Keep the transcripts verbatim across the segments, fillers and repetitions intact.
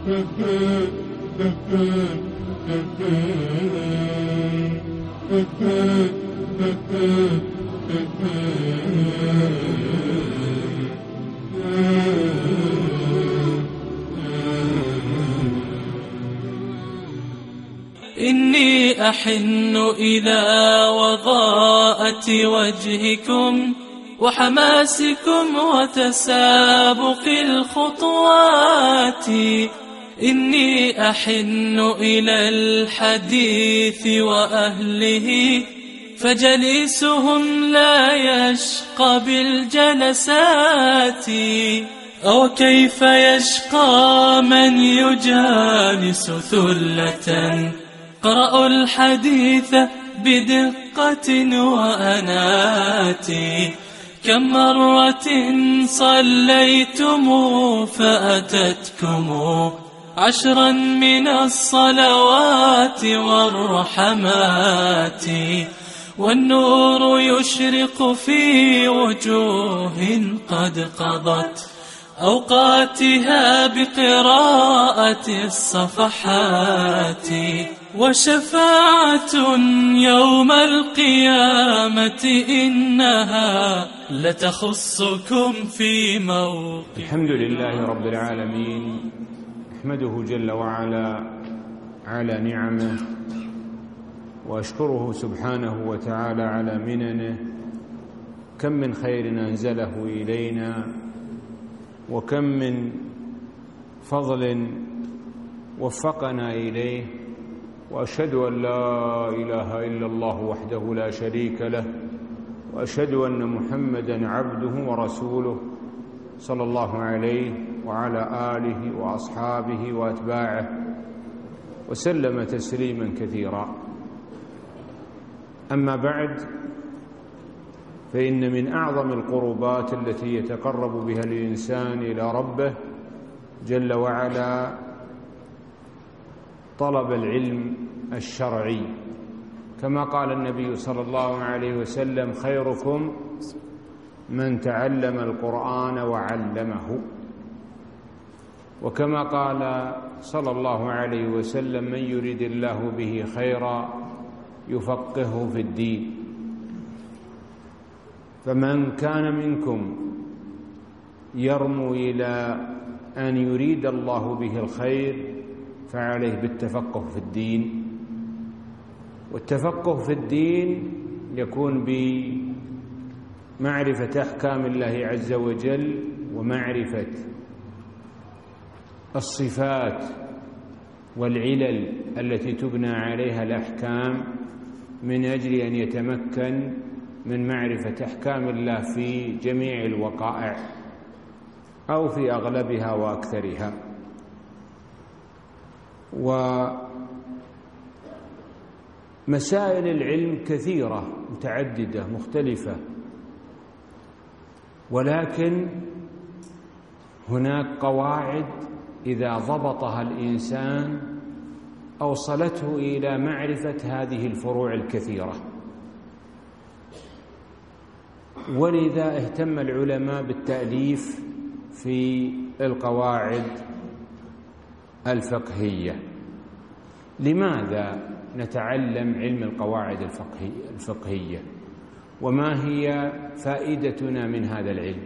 إني أحن إلى وضاءة وجهكم وحماسكم وتسابق الخطوات. إني أحن إلى الحديث وأهله فجليسهم لا يشقى بالجلسات. أو كيف يشقى من يجالس ثلة قرأوا الحديث بدقة وأنات. كم مرة صليتم فأتتكم عشرا من الصلوات والرحمات، والنور يشرق في وجوه قد قضت أوقاتها بقراءة الصفحات. وشفاعة يوم القيامة إنها لتخصكم في موقف. الحمد لله رب العالمين، أحمده جل وعلا على نعمه، وأشكره سبحانه وتعالى على مننه. كم من خير أنزله إلينا، وكم من فضل وفقنا إليه. وأشهد أن لا إله إلا الله وحده لا شريك له، وأشهد أن محمدًا عبده ورسوله صلى الله عليه وعلى آله وأصحابه وأتباعه وسلم تسليمًا كثيرا. أما بعد، فإن من أعظم القربات التي يتقرب بها الإنسان إلى ربه جل وعلا طلب العلم الشرعي، كما قال النبي صلى الله عليه وسلم: خيركم من تعلم القرآن وعلمه. وكما قال صلى الله عليه وسلم: من يريد الله به خيرا يفقهه في الدين. فمن كان منكم يرمو إلى أن يريد الله به الخير فعليه بالتفقه في الدين. والتفقه في الدين يكون بمعرفة أحكام الله عز وجل، ومعرفة الصفات والعلل التي تبنى عليها الأحكام، من أجل أن يتمكن من معرفة أحكام الله في جميع الوقائع أو في أغلبها وأكثرها. ومسائل العلم كثيرة متعددة مختلفة، ولكن هناك قواعد إذا ضبطها الإنسان أوصلته إلى معرفة هذه الفروع الكثيرة. ولذا اهتم العلماء بالتأليف في القواعد الفقهية. لماذا نتعلم علم القواعد الفقهية؟ وما هي فائدتنا من هذا العلم؟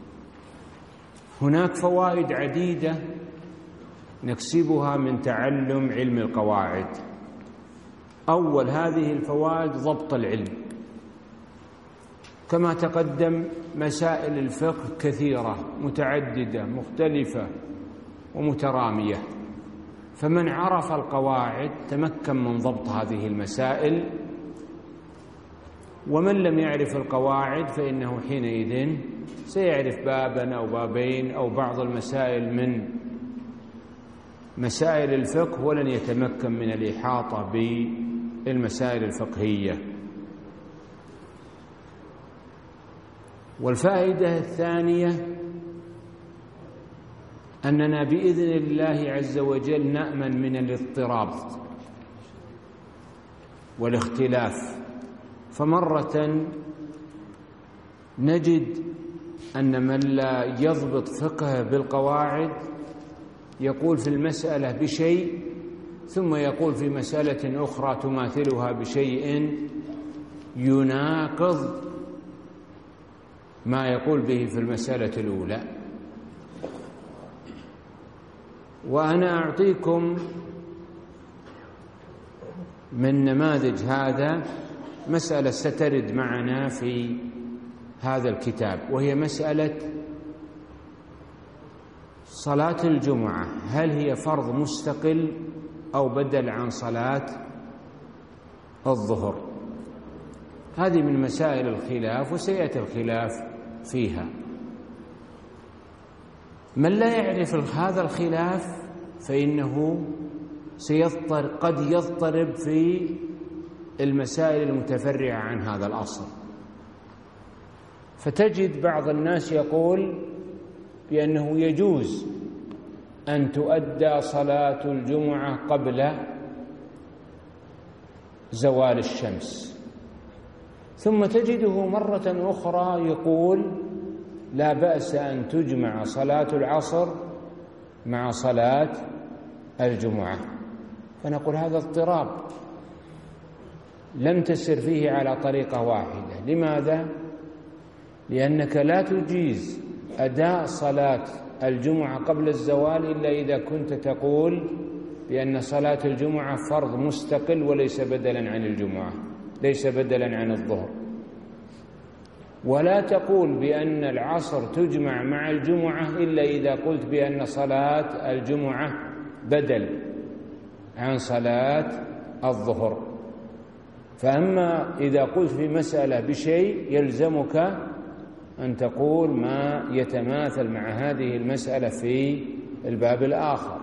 هناك فوائد عديدة نكسبها من تعلم علم القواعد. أول هذه الفوائد ضبط العلم. كما تقدم، مسائل الفقه كثيرة متعددة مختلفة ومترامية، فمن عرف القواعد تمكن من ضبط هذه المسائل. ومن لم يعرف القواعد فإنه حينئذ سيعرف بابا أو بابين أو بعض المسائل من مسائل الفقه، ولن يتمكن من الإحاطة بالمسائل الفقهية. والفائدة الثانية أننا بإذن الله عز وجل نأمن من الاضطراب والاختلاف. فمرة نجد أن من لا يضبط فقهه بالقواعد يقول في المسألة بشيء ثم يقول في مسألة أخرى تماثلها بشيء يناقض ما يقول به في المسألة الأولى. وأنا أعطيكم من نماذج هذا مسألة سترد معنا في هذا الكتاب، وهي مسألة صلاة الجمعة، هل هي فرض مستقل أو بدل عن صلاة الظهر؟ هذه من مسائل الخلاف وسيأتي الخلاف فيها. من لا يعرف هذا الخلاف فإنه سيضطر قد يضطرب في المسائل المتفرعة عن هذا الأصل، فتجد بعض الناس يقول بأنه يجوز أن تؤدى صلاة الجمعة قبل زوال الشمس، ثم تجده مرة أخرى يقول لا بأس أن تجمع صلاة العصر مع صلاة الجمعة. فنقول هذا اضطراب لم تسر فيه على طريقة واحدة. لماذا؟ لأنك لا تجيز أداء صلاة الجمعة قبل الزوال إلا إذا كنت تقول بأن صلاة الجمعة فرض مستقل وليس بدلا عن الجمعة، ليس بدلا عن الظهر. ولا تقول بأن العصر تجمع مع الجمعة إلا إذا قلت بأن صلاة الجمعة بدل عن صلاة الظهر. فأما إذا قلت في مسألة بشيء يلزمك أن تقول ما يتماثل مع هذه المسألة في الباب الآخر.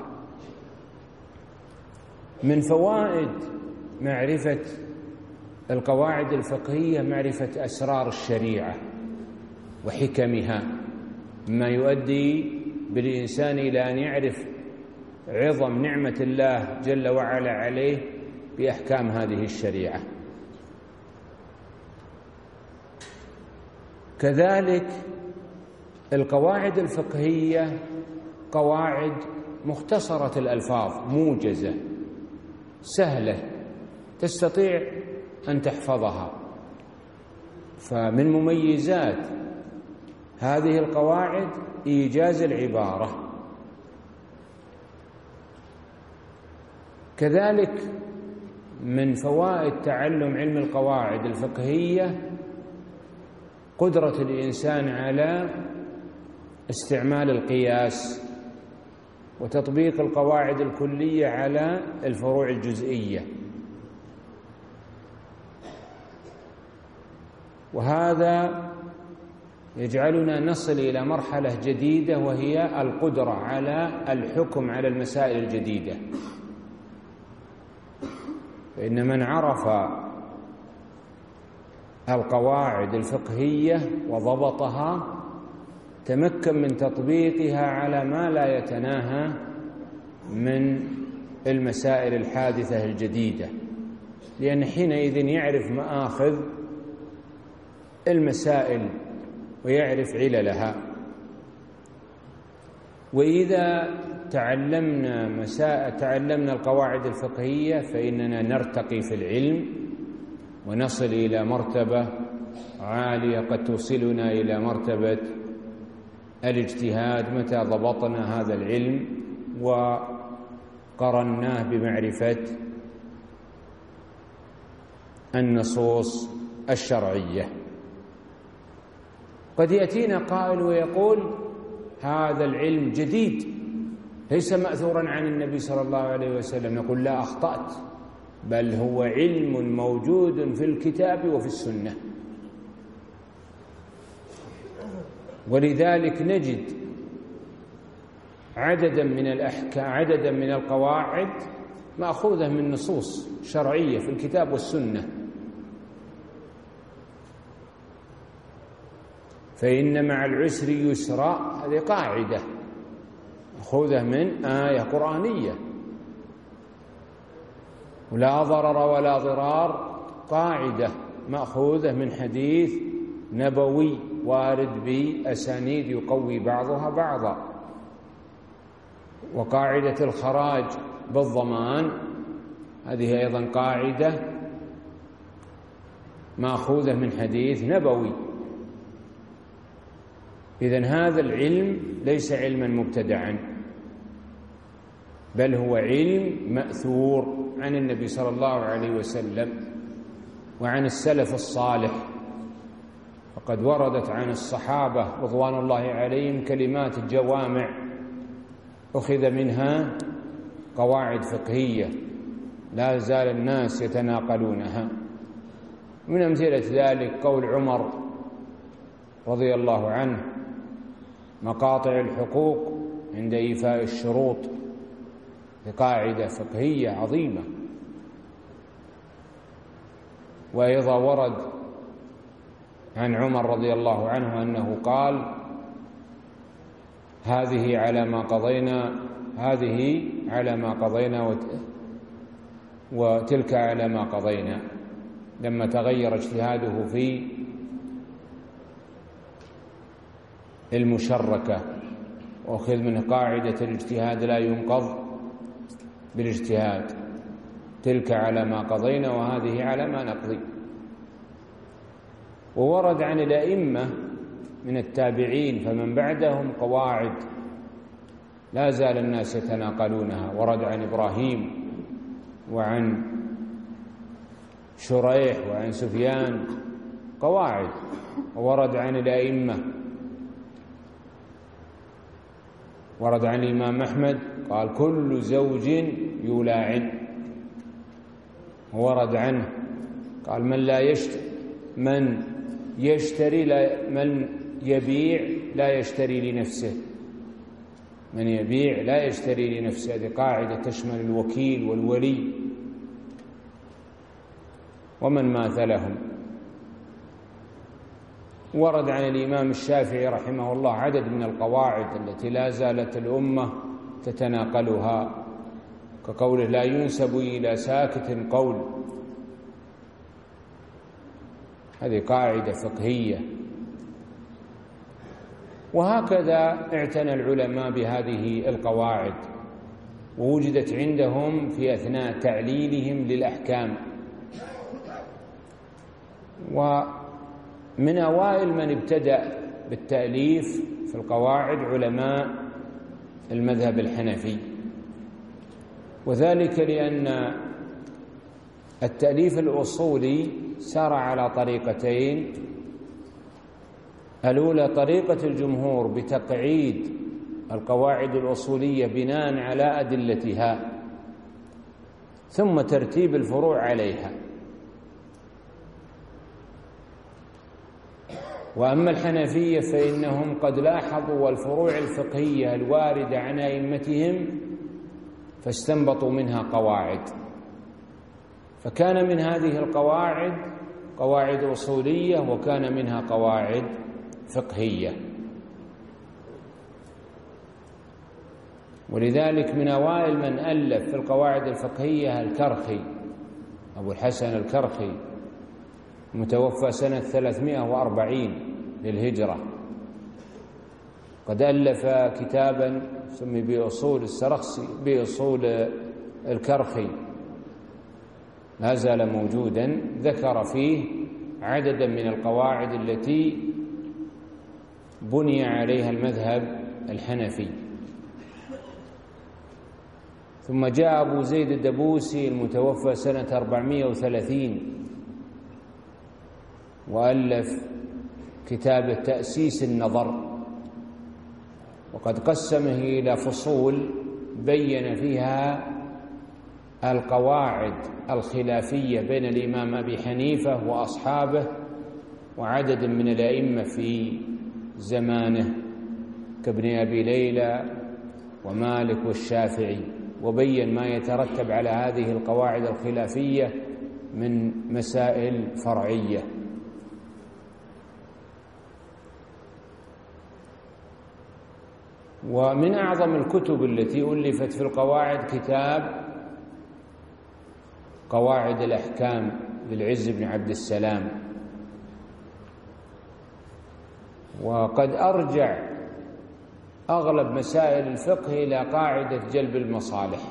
من فوائد معرفة القواعد الفقهية معرفة أسرار الشريعة وحكمها، ما يؤدي بالإنسان إلى أن يعرف عظم نعمة الله جل وعلا عليه بأحكام هذه الشريعة. كذلك القواعد الفقهية قواعد مختصرة الألفاظ، موجزة سهلة تستطيع أن تحفظها. فمن مميزات هذه القواعد إيجاز العبارة. كذلك من فوائد تعلم علم القواعد الفقهية قدرة الإنسان على استعمال القياس وتطبيق القواعد الكلية على الفروع الجزئية، وهذا يجعلنا نصل إلى مرحلة جديدة وهي القدرة على الحكم على المسائل الجديدة. فإن من عرف القواعد الفقهية وضبطها تمكن من تطبيقها على ما لا يتناهى من المسائل الحادثة الجديدة، لأن حينئذ يعرف مآخذ المسائل ويعرف عللها. وإذا تعلمنا مسائل تعلمنا القواعد الفقهية فإننا نرتقي في العلم ونصل إلى مرتبة عالية قد توصلنا إلى مرتبة الاجتهاد متى ضبطنا هذا العلم وقرناه بمعرفة النصوص الشرعية. قد يأتينا قائل ويقول هذا العلم جديد ليس مأثورا عن النبي صلى الله عليه وسلم. نقول لا، أخطأت، بل هو علم موجود في الكتاب وفي السنة. ولذلك نجد عددا من الأحكام عددا من القواعد مأخوذة من نصوص شرعية في الكتاب والسنة. فإن مع العسر يسرا، هذه قاعدة مأخوذة من آية قرآنية. ولا ضرر ولا ضرار قاعدة مأخوذة من حديث نبوي وارد بأسانيد يقوي بعضها بعضا. وقاعدة الخراج بالضمان هذه أيضا قاعدة مأخوذة من حديث نبوي. إذن هذا العلم ليس علما مبتدعا، بل هو علم مأثور عن النبي صلى الله عليه وسلم وعن السلف الصالح. فقد وردت عن الصحابة رضوان الله عليهم كلمات جوامع أخذ منها قواعد فقهية لا زال الناس يتناقلونها. من أمثلة ذلك قول عمر رضي الله عنه: مقاطع الحقوق عند إيفاء الشروط، قاعدة فقهية عظيمة. وأيضا ورد عن عمر رضي الله عنه أنه قال: هذه على ما قضينا هذه على ما قضينا وتلك على ما قضينا، لما تغير اجتهاده في المشركة، وأخذ من قاعدة الاجتهاد لا ينقض بالاجتهاد، تلك على ما قضينا وهذه على ما نقضي. وورد عن الأئمة من التابعين فمن بعدهم قواعد لا زال الناس يتناقلونها. ورد عن إبراهيم وعن شريح وعن سفيان قواعد. وورد عن الأئمة، ورد عن الإمام أحمد قال: كل زوج يلاعن. ورد عنه قال: من لا يشتري من يشتري لا من يبيع لا يشتري لنفسه، من يبيع لا يشتري لنفسه. هذه قاعدة تشمل الوكيل والولي ومن ماثلهم. ورد عن الإمام الشافعي رحمه الله عدد من القواعد التي لا زالت الأمة تتناقلها، كقوله: لا ينسب إلى ساكت قول. هذه قاعدة فقهية. وهكذا اعتنى العلماء بهذه القواعد، ووجدت عندهم في أثناء تعليلهم للأحكام. ومن أوائل من ابتدأ بالتأليف في القواعد علماء المذهب الحنفي، وذلك لأن التأليف الأصولي سار على طريقتين: الأولى طريقة الجمهور بتقعيد القواعد الأصولية بناء على أدلتها، ثم ترتيب الفروع عليها. وأما الحنفية فإنهم قد لاحظوا الفروع الفقهية الواردة عن أئمتهم فاستنبطوا منها قواعد، فكان من هذه القواعد قواعد أصولية وكان منها قواعد فقهية. ولذلك من أوائل من ألف في القواعد الفقهية الكرخي، أبو الحسن الكرخي، متوفى سنة ثلاثمائة وأربعين للهجرة. قد ألف كتابا سمي بأصول السرخسي بأصول الكرخي، لا زال موجودا، ذكر فيه عددا من القواعد التي بني عليها المذهب الحنفي. ثم جاء أبو زيد الدبوسي المتوفى سنة أربعمائة وثلاثين وألف كتاب تأسيس النظر، وقد قسمه إلى فصول بين فيها القواعد الخلافية بين الإمام أبي حنيفة وأصحابه وعدد من الأئمة في زمانه كابن أبي ليلى ومالك والشافعي، وبين ما يترتب على هذه القواعد الخلافية من مسائل فرعية. ومن أعظم الكتب التي ألفت في القواعد كتاب قواعد الأحكام للعز بن عبد السلام. وقد أرجع أغلب مسائل الفقه إلى قاعدة جلب المصالح.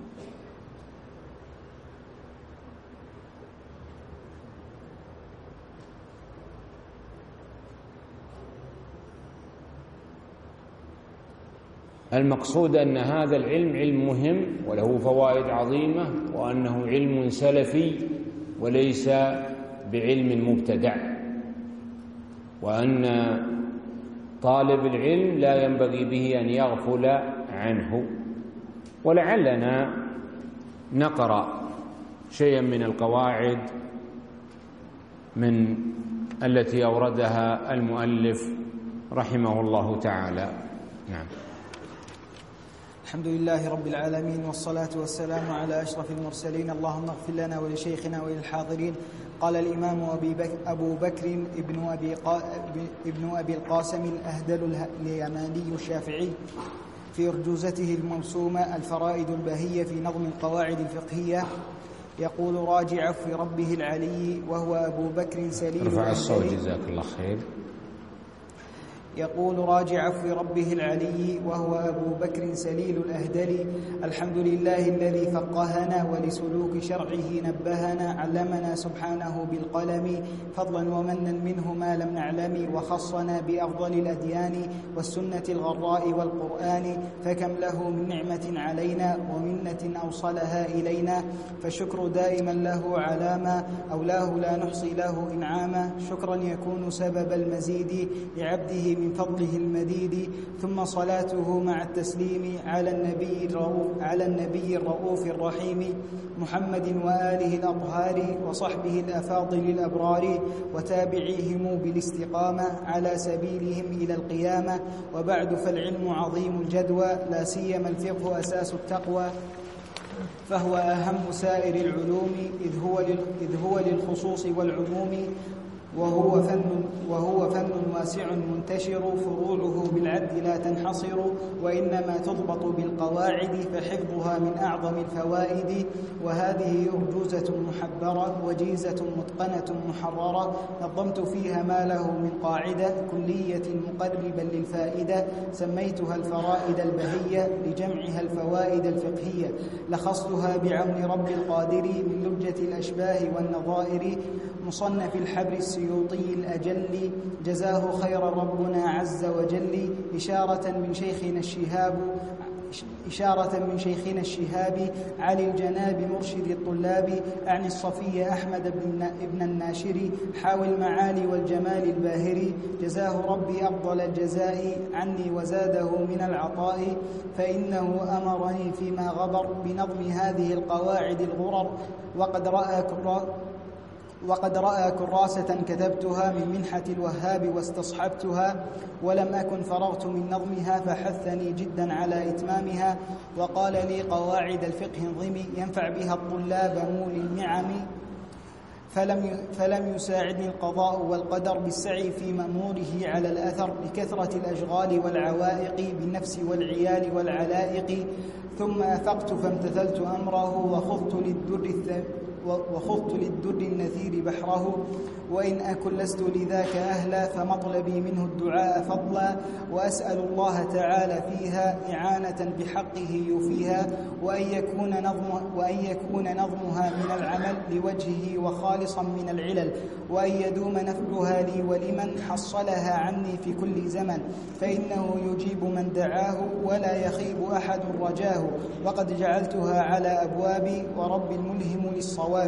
المقصود أن هذا العلم علم مهم وله فوائد عظيمة، وأنه علم سلفي وليس بعلم مبتدع، وأن طالب العلم لا ينبغي به أن يغفل عنه. ولعلنا نقرأ شيئا من القواعد من التي أوردها المؤلف رحمه الله تعالى. نعم. الحمد لله رب العالمين، والصلاة والسلام على أشرف المرسلين. اللهم اغفر لنا ولشيخنا وللحاضرين. قال الإمام أبو بكر ابن أبي, قا... ابن أبي القاسم الأهدل اليماني الشافعي في أرجوزته الموسومة الفرائد البهية في نظم القواعد الفقهية، يقول: راجع في ربه العلي وهو أبو بكر سليل. ارفع الصوت جزاك الله خير. يقول: راجع في ربه العلي وهو أبو بكر سليل الأهدل. الحمد لله الذي فقهنا ولسلوك شرعه نبهنا، علمنا سبحانه بالقلم فضلا ومنا منه ما لم نعلم، وخصنا بأفضل الأديان والسنة الغراء والقرآن، فكم له من نعمة علينا ومنة أوصلها إلينا، فالشكر دائما له على ما أولاه لا نحصي له إنعاما، شكرا يكون سبب المزيد لعبده من فضله المديد. ثم صلاته مع التسليم على النبي الرؤوف, على النبي الرؤوف الرحيم محمد وآله الأطهار وصحبه الأفاضل الأبرار، وتابعيهم بالاستقامة على سبيلهم إلى القيامة. وبعد، فالعلم عظيم الجدوى، لا سيما الفقه أساس التقوى، فهو أهم سائر العلوم، إذ هو, إذ هو للخصوص والعموم، وهو فن, وهو فن واسع منتشر، فروعه بالعد لا تنحصر، وإنما تضبط بالقواعد، فحفظها من أعظم الفوائد. وهذه أرجوزة محبرة وجيزة متقنة محررة، نظمت فيها ما له من قاعدة كلية مقربا للفائدة، سميتها الفرائد البهية لجمعها الفوائد الفقهية، لخصتها بعون رب القادر من لجة الأشباه والنظائر، مصنف الحبر السيوطي الأجل، جزاه خير ربنا عز وجل، إشارة من شيخنا الشهاب إشارة من شيخنا الشهاب علي الجناب مرشد الطلاب، أعني الصفي أحمد بن الناشري، حاوي المعالي والجمال الباهري، جزاه ربي أفضل الجزاء عني وزاده من العطاء، فإنه أمرني فيما غبر بنظم هذه القواعد الغرر، وقد رأى وقد رأى كراسة كتبتها من منحة الوهاب واستصحبتها، ولم أكن فرغت من نظمها، فحثني جدا على إتمامها، وقال لي: قواعد الفقه انظمي، ينفع بها الطلاب مول النعم، فلم فلم يساعدني القضاء والقدر بالسعي في مأموره على الأثر، لكثرة الأشغال والعوائق بالنفس والعيال والعلائق، ثم أفقت فامتثلت أمره، وخضت للدر وخضت للدر النثير بحره، وإن أكن لست لذاك أهلا، فمطلبي منه الدعاء فضلا، وأسأل الله تعالى فيها إعانة بحقه يفيها، وأن يكون نظم وأن يكون نظمها من العمل لوجهه وخالصا من العلل، وأن يدوم نفعها لي ولمن حصلها عني في كل زمن، فإنه يجيب من دعاه ولا يخيب أحد رجاه، وقد جعلتها على أبوابي ورب الملهم للصواب.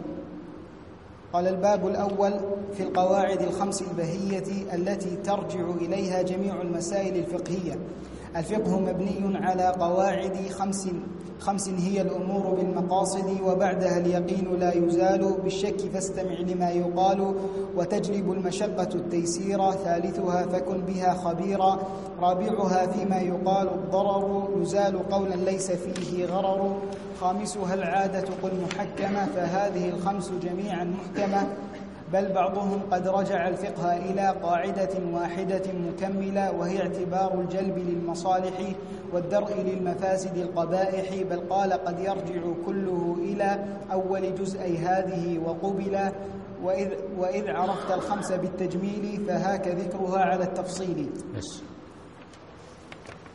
قال: الباب الأول في القواعد الخمس البهية التي ترجع إليها جميع المسائل الفقهية. الفقه مبني على قواعد خمس خمس هي الأمور بالمقاصد، وبعدها اليقين لا يزال، بالشك فاستمع لما يقال، وتجلب المشقة التيسير، ثالثها فكن بها خبيرا، رابعها فيما يقال الضرر، يزال قولا ليس فيه غرر، خامسها العادة قل محكمة، فهذه الخمس جميعا محكمة، بل بعضهم قد رجع الفقه إلى قاعدة واحدة مكملة، وهي اعتبار الجلب للمصالح والدرء للمفاسد القبائح، بل قال قد يرجع كله إلى أول جزء هذه وقبل، وإذ, وإذ عرفت الخمس بالتجميل فهاك ذكرها على التفصيل. بس.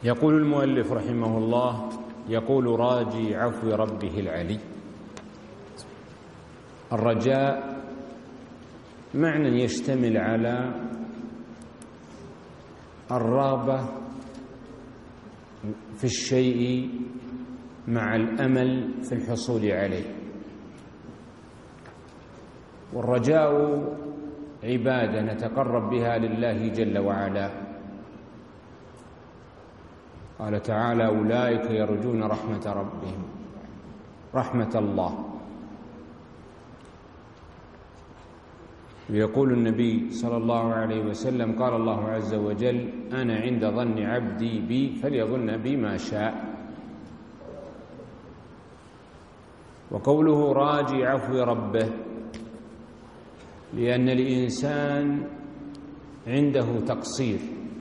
يقول المؤلف رحمه الله: يقول راجي عفو ربه العلي. الرجاء معنى يشتمل على الرغبة في الشيء مع الأمل في الحصول عليه. والرجاء عبادة نتقرب بها لله جل وعلا. قال تعالى: أولئك يرجون رحمة ربهم، رحمة الله. ويقول النبي صلى الله عليه وسلم: قال الله عز وجل: أنا عند ظن عبدي بي فليظن بي ما شاء. وقوله راجي عفو ربه، لأن الإنسان عنده تقصير،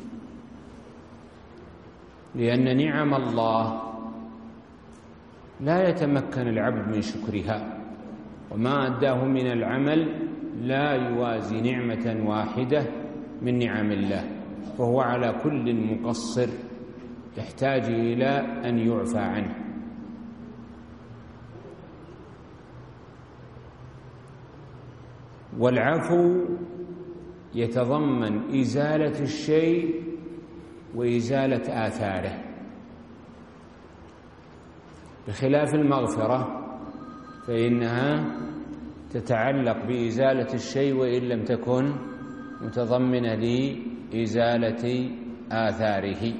لأن نعم الله لا يتمكن العبد من شكرها، وما أداه من العمل لا يوازي نعمة واحدة من نعم الله، فهو على كل مقصر يحتاج إلى أن يعفى عنه. والعفو يتضمن إزالة الشيء وإزالة آثاره، بخلاف المغفرة فإنها تتعلق بإزالة الشيء وإن لم تكن متضمنة لإزالة آثاره.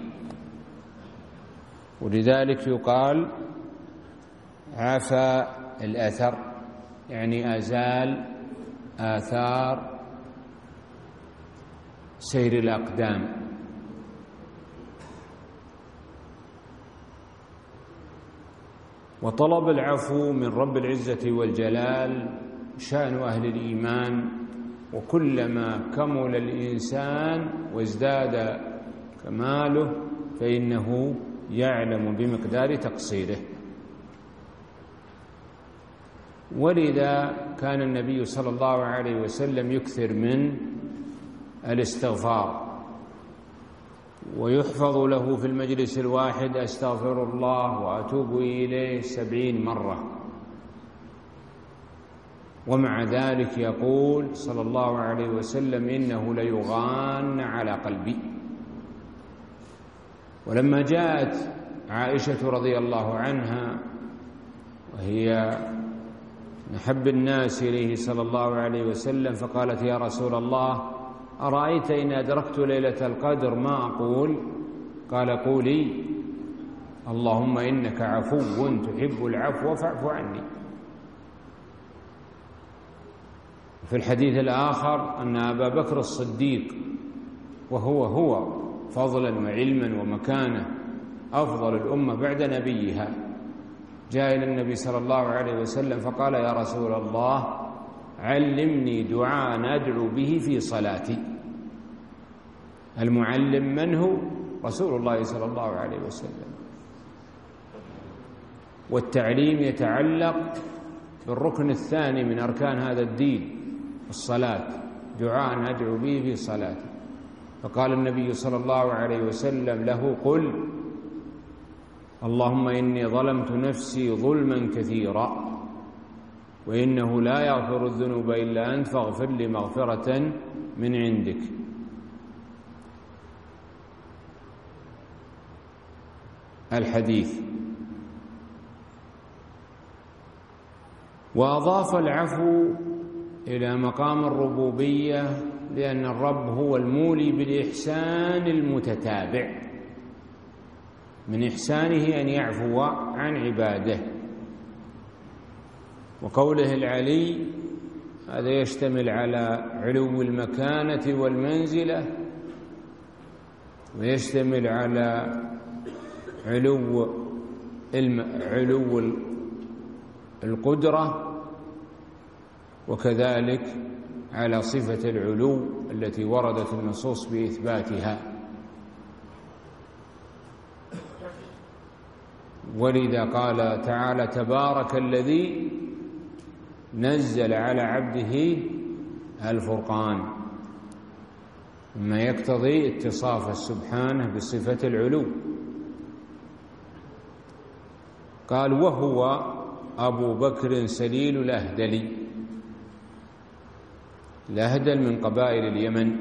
ولذلك يقال عفى الأثر، يعني أزال آثار سير الأقدام. وطلب العفو من رب العزة والجلال شأن أهل الإيمان، وكلما كمل الإنسان وازداد كماله فإنه يعلم بمقدار تقصيره. ولذا كان النبي صلى الله عليه وسلم يكثر من الاستغفار، ويحفظ له في المجلس الواحد: أستغفر الله وأتوب إليه سبعين مرة. ومع ذلك يقول صلى الله عليه وسلم: إنه ليغان على قلبي. ولما جاءت عائشة رضي الله عنها وهي نحب الناس إليه صلى الله عليه وسلم، فقالت: يا رسول الله، أرأيت إن أدركت ليلة القدر ما أقول؟ قال: قولي: اللهم إنك عفو تحب العفو فاعف عني. في الحديث الآخر أن أبا بكر الصديق، وهو هو فضلا وعلما ومكانة أفضل الأمة بعد نبيها، جاء إلى النبي صلى الله عليه وسلم فقال: يا رسول الله، علمني دعاء أدعو به في صلاتي. المعلم من هو؟ رسول الله صلى الله عليه وسلم. والتعليم يتعلق بالركن الثاني من أركان هذا الدين، الصلاة، دعاء أدعو به في صلاتي. فقال النبي صلى الله عليه وسلم له: قل اللهم إني ظلمت نفسي ظلما كثيرا وإنه لا يغفر الذنوب إلا أنت فاغفر لي مغفرة من عندك. الحديث. وأضاف العفو إلى مقام الربوبية لأن الرب هو المولي بالإحسان المتتابع، من إحسانه أن يعفو عن عباده. وقوله العلي هذا يشتمل على علو المكانة والمنزلة، ويشتمل على علو علو القدرة، وكذلك على صفة العلو التي وردت النصوص بإثباتها. ولذا قال تعالى: تبارك الذي نزل على عبده الفرقان، مما يقتضي اتصاف سبحانه بصفة العلو قال: وهو أبو بكر سليل الأهدلي. الأهدل من قبائل اليمن.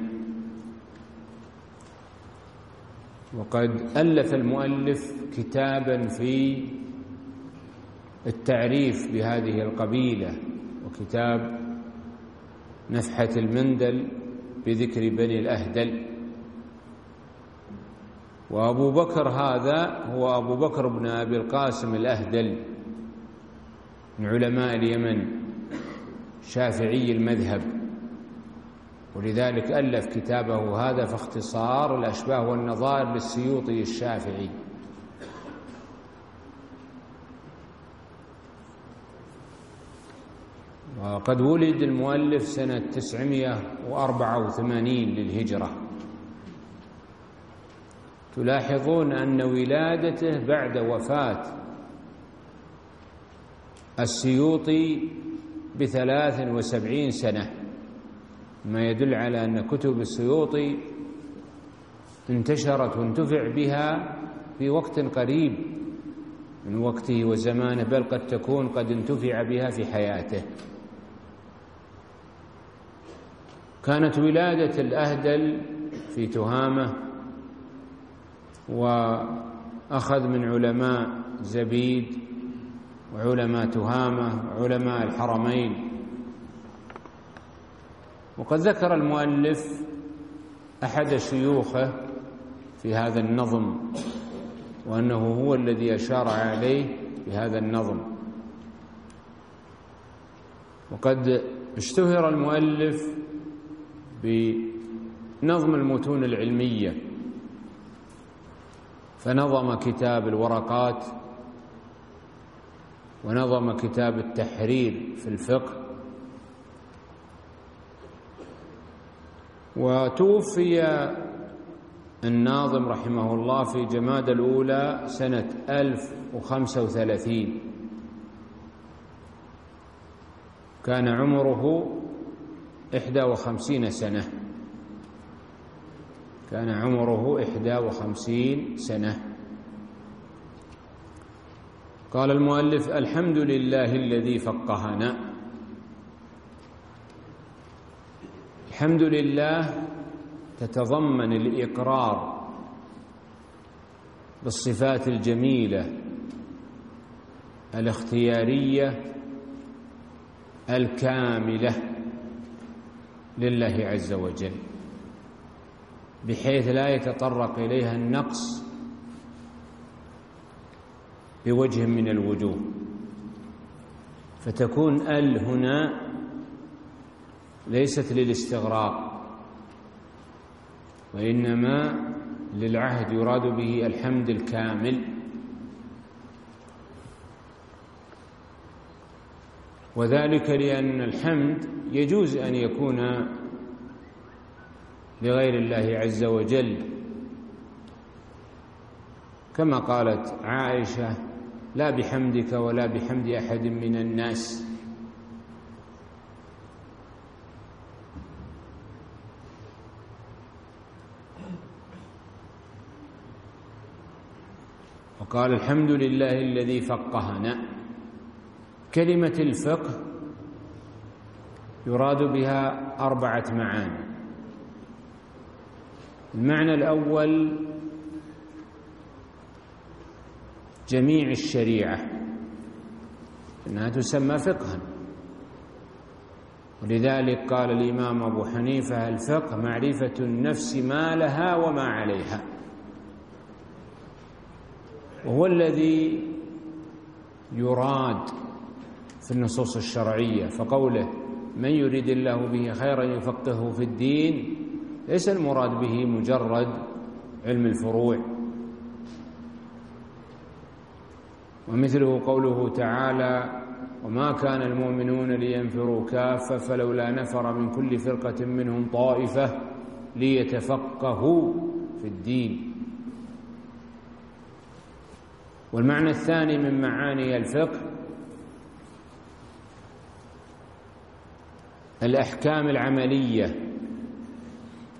وقد ألف المؤلف كتابا في التعريف بهذه القبيلة، وكتاب نفحة المندل بذكر بني الأهدل. وأبو بكر هذا هو أبو بكر بن أبي القاسم الأهدل من علماء اليمن، شافعي المذهب، ولذلك ألف كتابه هذا في اختصار الأشباه والنظائر للسيوطي الشافعي. وقد ولد المؤلف سنة تسعمائة وأربعة وثمانين للهجرة. تلاحظون أن ولادته بعد وفاة السيوطي بثلاث وسبعين سنة، ما يدل على أن كتب السيوطي انتشرت وانتفع بها في وقت قريب من وقته وزمانه، بل قد تكون قد انتفع بها في حياته. كانت ولادة الأهدل في تهامة، وأخذ من علماء زبيد وعلماء تهامة وعلماء الحرمين. وقد ذكر المؤلف أحد شيوخه في هذا النظم، وأنه هو الذي أشار عليه بهذا النظم. وقد اشتهر المؤلف بنظم المتون العلمية، فنظم كتاب الورقات، ونظم كتاب التحرير في الفقه. وتوفي الناظم رحمه الله في جماد الأولى سنة ألف وخمسة وثلاثين، كان عمره إحدى وخمسين سنة كان عمره إحدى وخمسين سنة. قال المؤلف: الحمد لله الذي فقهنا. الحمد لله تتضمن الإقرار بالصفات الجميلة الاختيارية الكاملة لله عز وجل، بحيث لا يتطرق إليها النقص بوجه من الوجوه، فتكون ال هنا ليست للاستغراق، وإنما للعهد، يراد به الحمد الكامل. وذلك لأن الحمد يجوز أن يكون لغير الله عز وجل، كما قالت عائشة: لا بحمدك ولا بحمد أحد من الناس. وقال: الحمد لله الذي فقهنا. كلمة الفقه يراد بها أربعة معاني. المعنى الأول جميع الشريعة، إنها تسمى فقها، ولذلك قال الإمام أبو حنيفة: الفقه معرفة النفس ما لها وما عليها، وهو الذي يراد في النصوص الشرعية. فقوله: من يريد الله به خيرا يفقهه في الدين، ليس المراد به مجرد علم الفروع. ومثله قوله تعالى: وما كان المؤمنون لينفروا كافة فلولا نفر من كل فرقة منهم طائفة ليتفقهوا في الدين. والمعنى الثاني من معاني الفقه الأحكام العملية،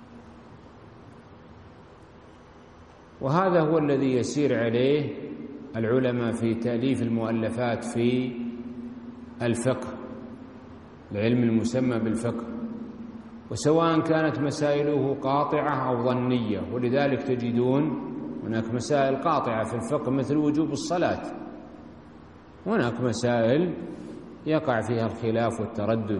وهذا هو الذي يسير عليه العلماء في تأليف المؤلفات في الفقه، العلم المسمى بالفقه، وسواء كانت مسائله قاطعة أو ظنية. ولذلك تجدون هناك مسائل قاطعة في الفقه مثل وجوب الصلاة، هناك مسائل يقع فيها الخلاف والتردد.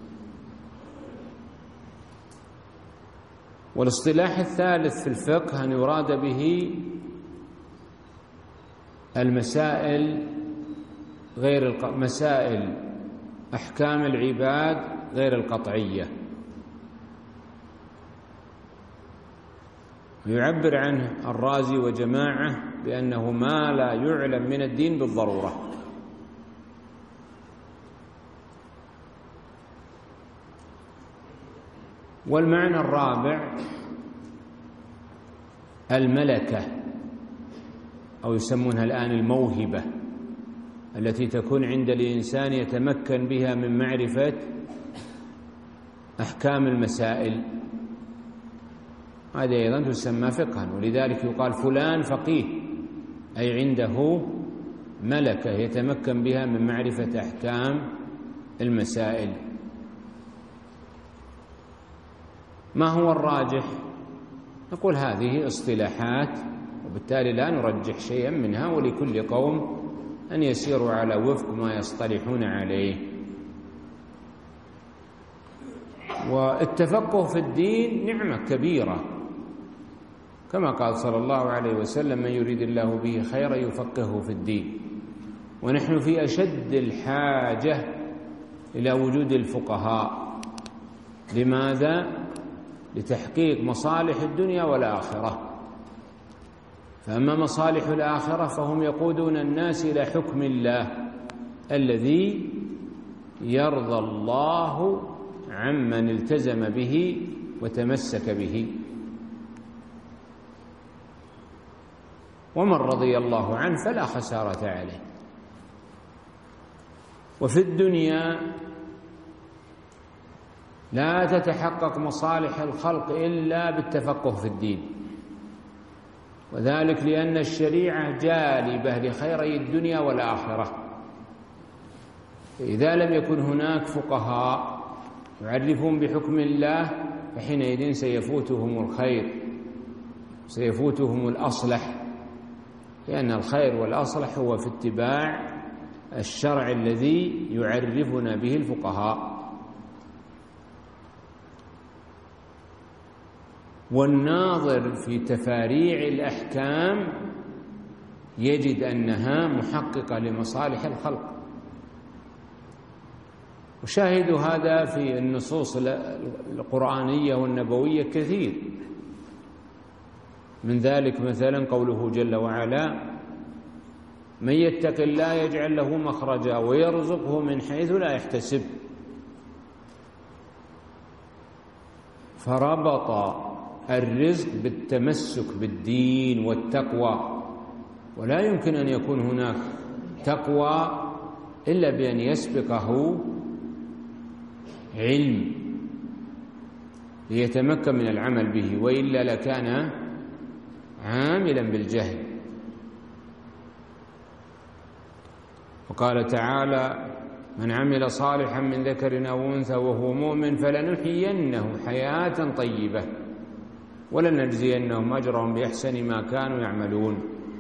والاصطلاح الثالث في الفقه أن يراد به المسائل غير الق... مسائل أحكام العباد غير القطعية، ويعبر عنه الرازي وجماعة بأنه ما لا يعلم من الدين بالضرورة. والمعنى الرابع الملكة، أو يسمونها الآن الموهبة، التي تكون عند الإنسان يتمكن بها من معرفة أحكام المسائل، هذه أيضا تسمى فقها. ولذلك يقال فلان فقيه، أي عنده ملكة يتمكن بها من معرفة أحكام المسائل. ما هو الراجح؟ نقول هذه اصطلاحات، وبالتالي لا نرجح شيئا منها، ولكل قوم أن يسيروا على وفق ما يصطلحون عليه. والتفقه في الدين نعمة كبيرة، كما قال صلى الله عليه وسلم: من يريد الله به خيرا يفقهه في الدين. ونحن في أشد الحاجة إلى وجود الفقهاء. لماذا؟ لتحقيق مصالح الدنيا والآخرة. فأما مصالح الآخرة فهم يقودون الناس إلى حكم الله الذي يرضى الله عمن التزم به وتمسك به. ومن رضي الله عنه فلا خسارة عليه. وفي الدنيا لا تتحقق مصالح الخلق إلا بالتفقه في الدين، وذلك لأن الشريعة جالبة لخيري الدنيا والآخرة. فإذا لم يكن هناك فقهاء يعرفون بحكم الله فحينئذ سيفوتهم الخير، سيفوتهم الأصلح، لأن الخير والأصلح هو في اتباع الشرع الذي يعرفنا به الفقهاء. والناظر في تفاريع الأحكام يجد أنها محققة لمصالح الخلق. وشاهد هذا في النصوص القرآنية والنبوية كثير. من ذلك مثلا قوله جل وعلا: من يتق الله يجعل له مخرجا ويرزقه من حيث لا يحتسب. فربط الرزق بالتمسك بالدين والتقوى، ولا يمكن أن يكون هناك تقوى إلا بأن يسبقه علم ليتمكن من العمل به، وإلا لكان عاملا بالجهل. وقال تعالى: من عمل صالحا من ذكر أو أنثى وهو مؤمن فلنحيينه حياة طيبة ولنجزينهم أجرهم بأحسن ما كانوا يعملون.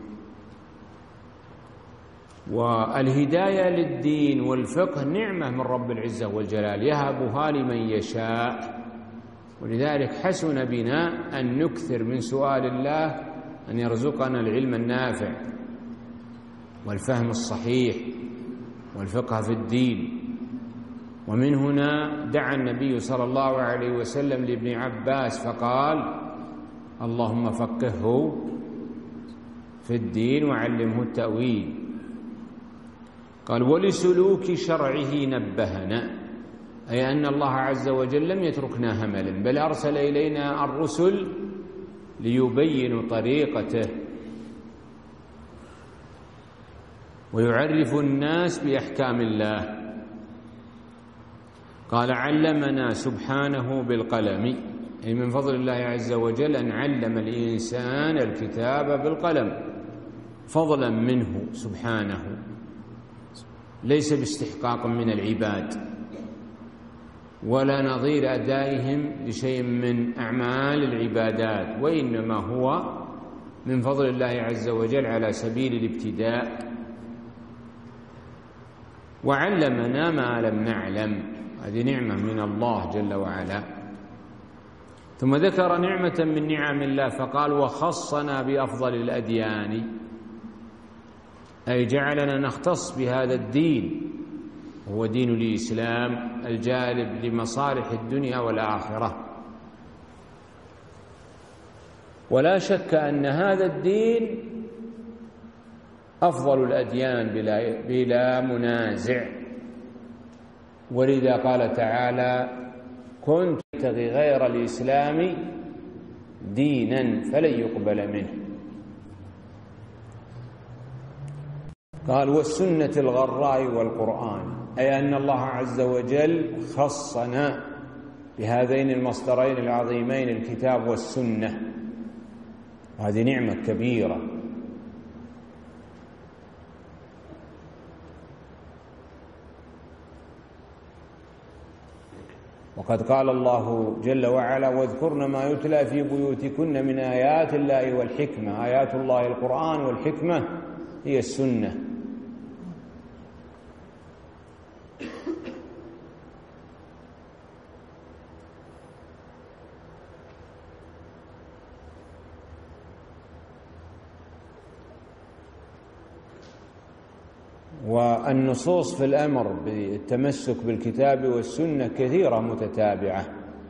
والهداية للدين والفقه نعمة من رب العزة والجلال يهبها لمن يشاء. ولذلك حسن بنا أن نكثر من سؤال الله أن يرزقنا العلم النافع والفهم الصحيح والفقه في الدين. ومن هنا دعا النبي صلى الله عليه وسلم لابن عباس فقال: اللهم فقهه في الدين وعلمه التأويل. قال: ولسلوك شرعه نبهنا، أي أن الله عز وجل لم يتركنا هملا، بل أرسل إلينا الرسل ليبينوا طريقته ويعرف الناس بأحكام الله. قال: علمنا سبحانه بالقلم، أي من فضل الله عز وجل أن علم الإنسان الكتاب بالقلم، فضلا منه سبحانه، ليس باستحقاق من العباد ولا نظير أدائهم لشيء من أعمال العبادات، وإنما هو من فضل الله عز وجل على سبيل الابتداء، وعلمنا ما لم نعلم، هذه نعمة من الله جل وعلا. ثم ذكر نعمة من نعم الله فقال وخصنا بأفضل الأديان، أي جعلنا نختص بهذا الدين، هو دين الإسلام الجالب لمصالح الدنيا والآخرة. ولا شك أن هذا الدين أفضل الأديان بلا, بلا منازع، ولذا قال تعالى كنت أبتغي غير الإسلام دينا فلن يقبل منه. قال والسنة الغراء والقرآن، أي أن الله عز وجل خصنا بهذين المصدرين العظيمين الكتاب والسنة، وهذه نعمة كبيرة. وقد قال الله جل وعلا واذكرن ما يتلى في بيوتكن من آيات الله والحكمة، آيات الله القرآن والحكمة هي السنة. والنصوص في الأمر بالتمسك بالكتاب والسنة كثيرة متتابعة،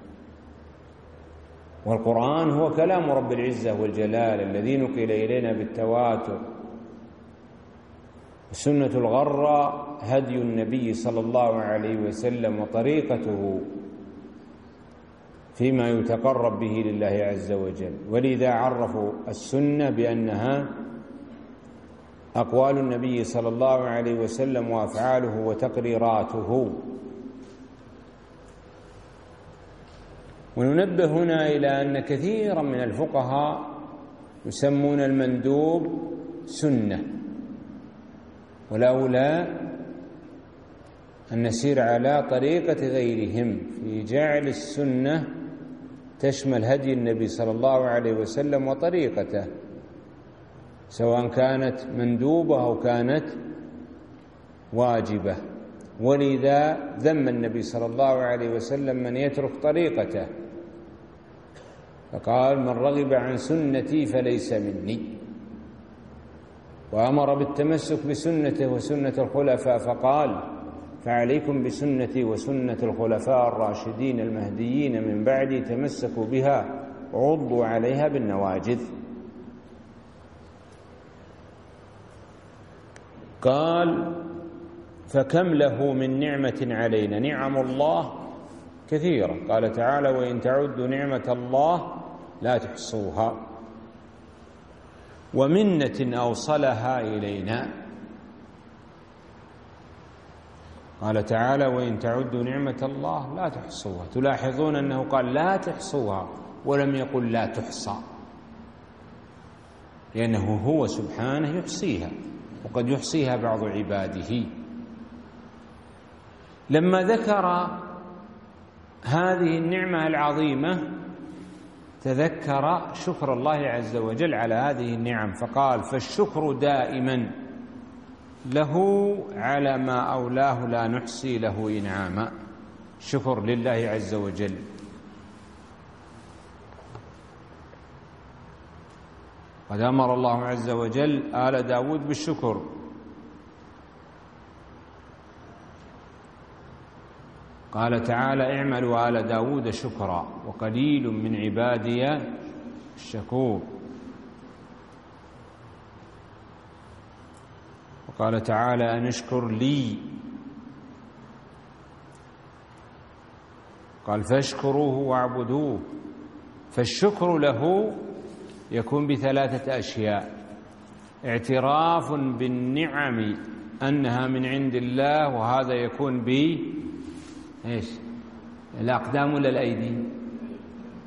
والقرآن هو كلام رب العزة والجلال الذي نقل إلينا بالتواتر. السنة الغراء هدي النبي صلى الله عليه وسلم وطريقته فيما يتقرب به لله عز وجل، ولذا عرفوا السنة بأنها أقوال النبي صلى الله عليه وسلم وأفعاله وتقريراته. وننبه هنا إلى أن كثيرا من الفقهاء يسمون المندوب سنة، والأولى أن نسير على طريقة غيرهم في جعل السنة تشمل هدي النبي صلى الله عليه وسلم وطريقته، سواء كانت مندوبة أو كانت واجبة. ولذا ذم النبي صلى الله عليه وسلم من يترك طريقته، فقال من رغب عن سنتي فليس مني، وأمر بالتمسك بسنته وسنة الخلفاء فقال فعليكم بسنتي وسنة الخلفاء الراشدين المهديين من بعدي تمسكوا بها وعضوا عليها بالنواجذ. قال فكم له من نعمة علينا، نعم الله كثيرة. قال تعالى وإن تعدوا نعمة الله لا تحصوها، ومنة أوصلها إلينا. قال تعالى وإن تعدوا نعمة الله لا تحصوها، تلاحظون أنه قال لا تحصوها ولم يقل لا تحصى، لأنه هو سبحانه يحصيها، وقد يحصيها بعض عباده. لما ذكر هذه النعمة العظيمة تذكر شكر الله عز وجل على هذه النعم، فقال فالشكر دائما له على ما أولاه لا نحصي له إنعاما. شكر لله عز وجل. قد أمر الله عز وجل آل داود بالشكر، قال تعالى اعملوا آل داود شكرا وقليل من عبادي الشكور. وقال تعالى أن اشكر لي، قال فاشكروه واعبدوه. فالشكر له يكون بثلاثة أشياء: اعتراف بالنعم أنها من عند الله، وهذا يكون ب إيش؟ الأقدام ولا الأيدي؟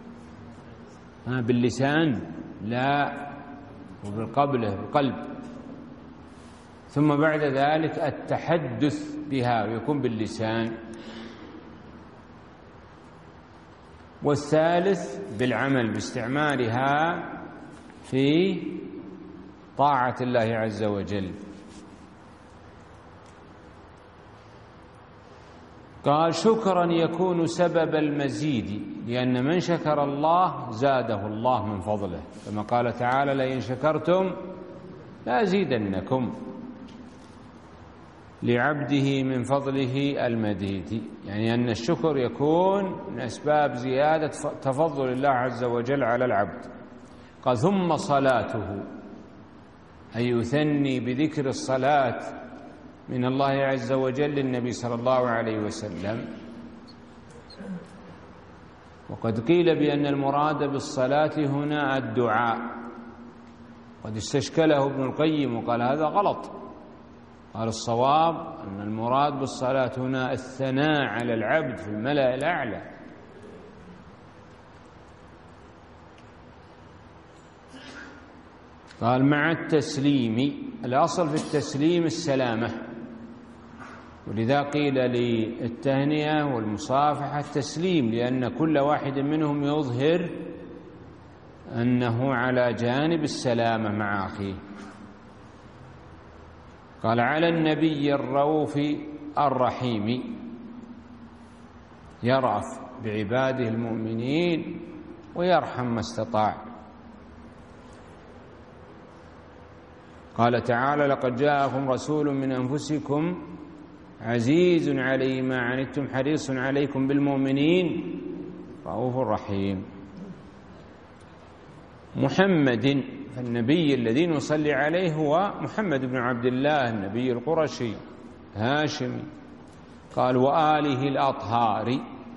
ها باللسان؟ لا، وبالقبلة بالقلب. ثم بعد ذلك التحدث بها ويكون باللسان، والثالث بالعمل باستعمالها في طاعة الله عز وجل. قال شكرا يكون سبب المزيد، لأن من شكر الله زاده الله من فضله، كما قال تعالى لئن شكرتم لأزيدنكم، لعبده من فضله المديد، يعني أن الشكر يكون من أسباب زيادة تفضل الله عز وجل على العبد. قال ثم صلاته، أي يثني بذكر الصلاة من الله عز وجل للنبي صلى الله عليه وسلم. وقد قيل بأن المراد بالصلاة هنا الدعاء، قد استشكله ابن القيم وقال هذا غلط، قال الصواب أن المراد بالصلاة هنا الثناء على العبد في الملأ الأعلى. قال مع التسليم، الأصل في التسليم السلامة، ولذا قيل للتهنئة والمصافحة التسليم، لأن كل واحد منهم يظهر أنه على جانب السلامة مع أخيه. قال على النبي الرؤوف الرحيم، يرأف بعباده المؤمنين ويرحم ما استطاع. قال تعالى لقد جاءكم رسول من أنفسكم عزيز عليه ما عنتم حريص عليكم بالمؤمنين رؤوف رحيم. محمد، فالنبي الذي نصلي عليه هو محمد بن عبد الله النبي القرشي هاشمي. قال وآله الأطهار،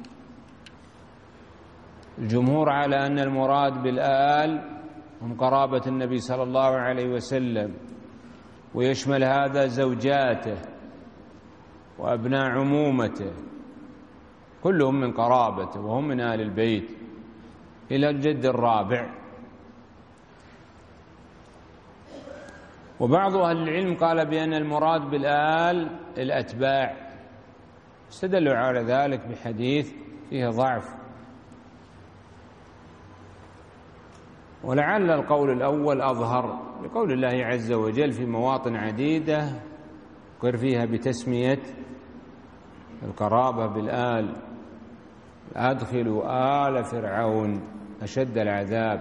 الجمهور على أن المراد بالآل هم قرابة النبي صلى الله عليه وسلم، ويشمل هذا زوجاته وأبناء عمومته، كلهم من قرابته وهم من آل البيت إلى الجد الرابع. وبعض أهل العلم قال بأن المراد بالآل الأتباع، استدلوا على ذلك بحديث فيه ضعف، ولعل القول الأول أظهر لقول الله عز وجل في مواطن عديدة قر فيها بتسمية القرابة بالآل، أدخلوا آل فرعون أشد العذاب.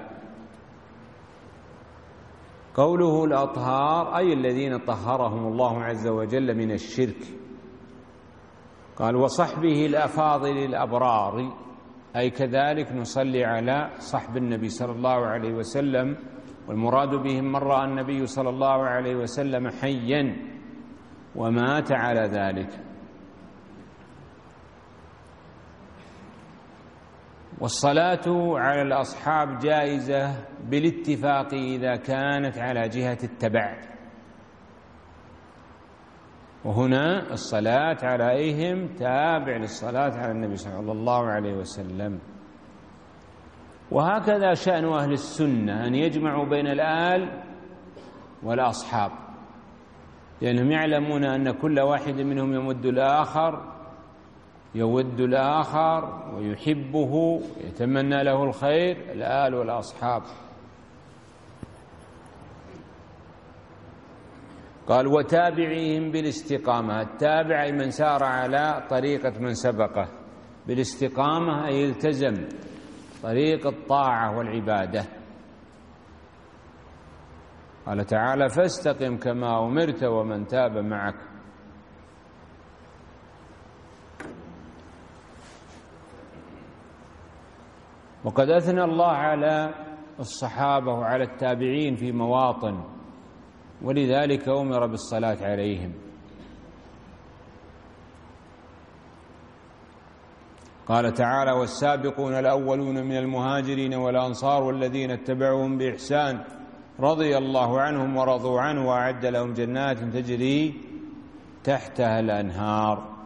قوله الأطهار أي الذين طهرهم الله عز وجل من الشرك. قال وصحبه الأفاضل الأبرار، أي كذلك نصلي على صحب النبي صلى الله عليه وسلم، والمراد بهم من رأى النبي صلى الله عليه وسلم حيا ومات على ذلك. والصلاة على الأصحاب جائزة بالاتفاق إذا كانت على جهة التبع، وهنا الصلاة عليهم تابع للصلاة على النبي صلى الله عليه وسلم. وهكذا شأن أهل السنة أن يجمعوا بين الآل والأصحاب، لأنهم يعلمون أن كل واحد منهم يمد الآخر يود الآخر ويحبه يتمنى له الخير، الآل والأصحاب. قال وتابعيهم بالاستقامة، التابع أي من سار على طريقة من سبقه، بالاستقامة أي التزم طريق الطاعة والعبادة. قال تعالى فاستقم كما أمرت ومن تاب معك. وقد أثنى الله على الصحابة وعلى التابعين في مواطن، ولذلك أمر بالصلاة عليهم. قال تعالى والسابقون الأولون من المهاجرين والأنصار والذين اتبعوهم بإحسان رضي الله عنهم ورضوا عنه وأعد لهم جنات تجري تحتها الأنهار.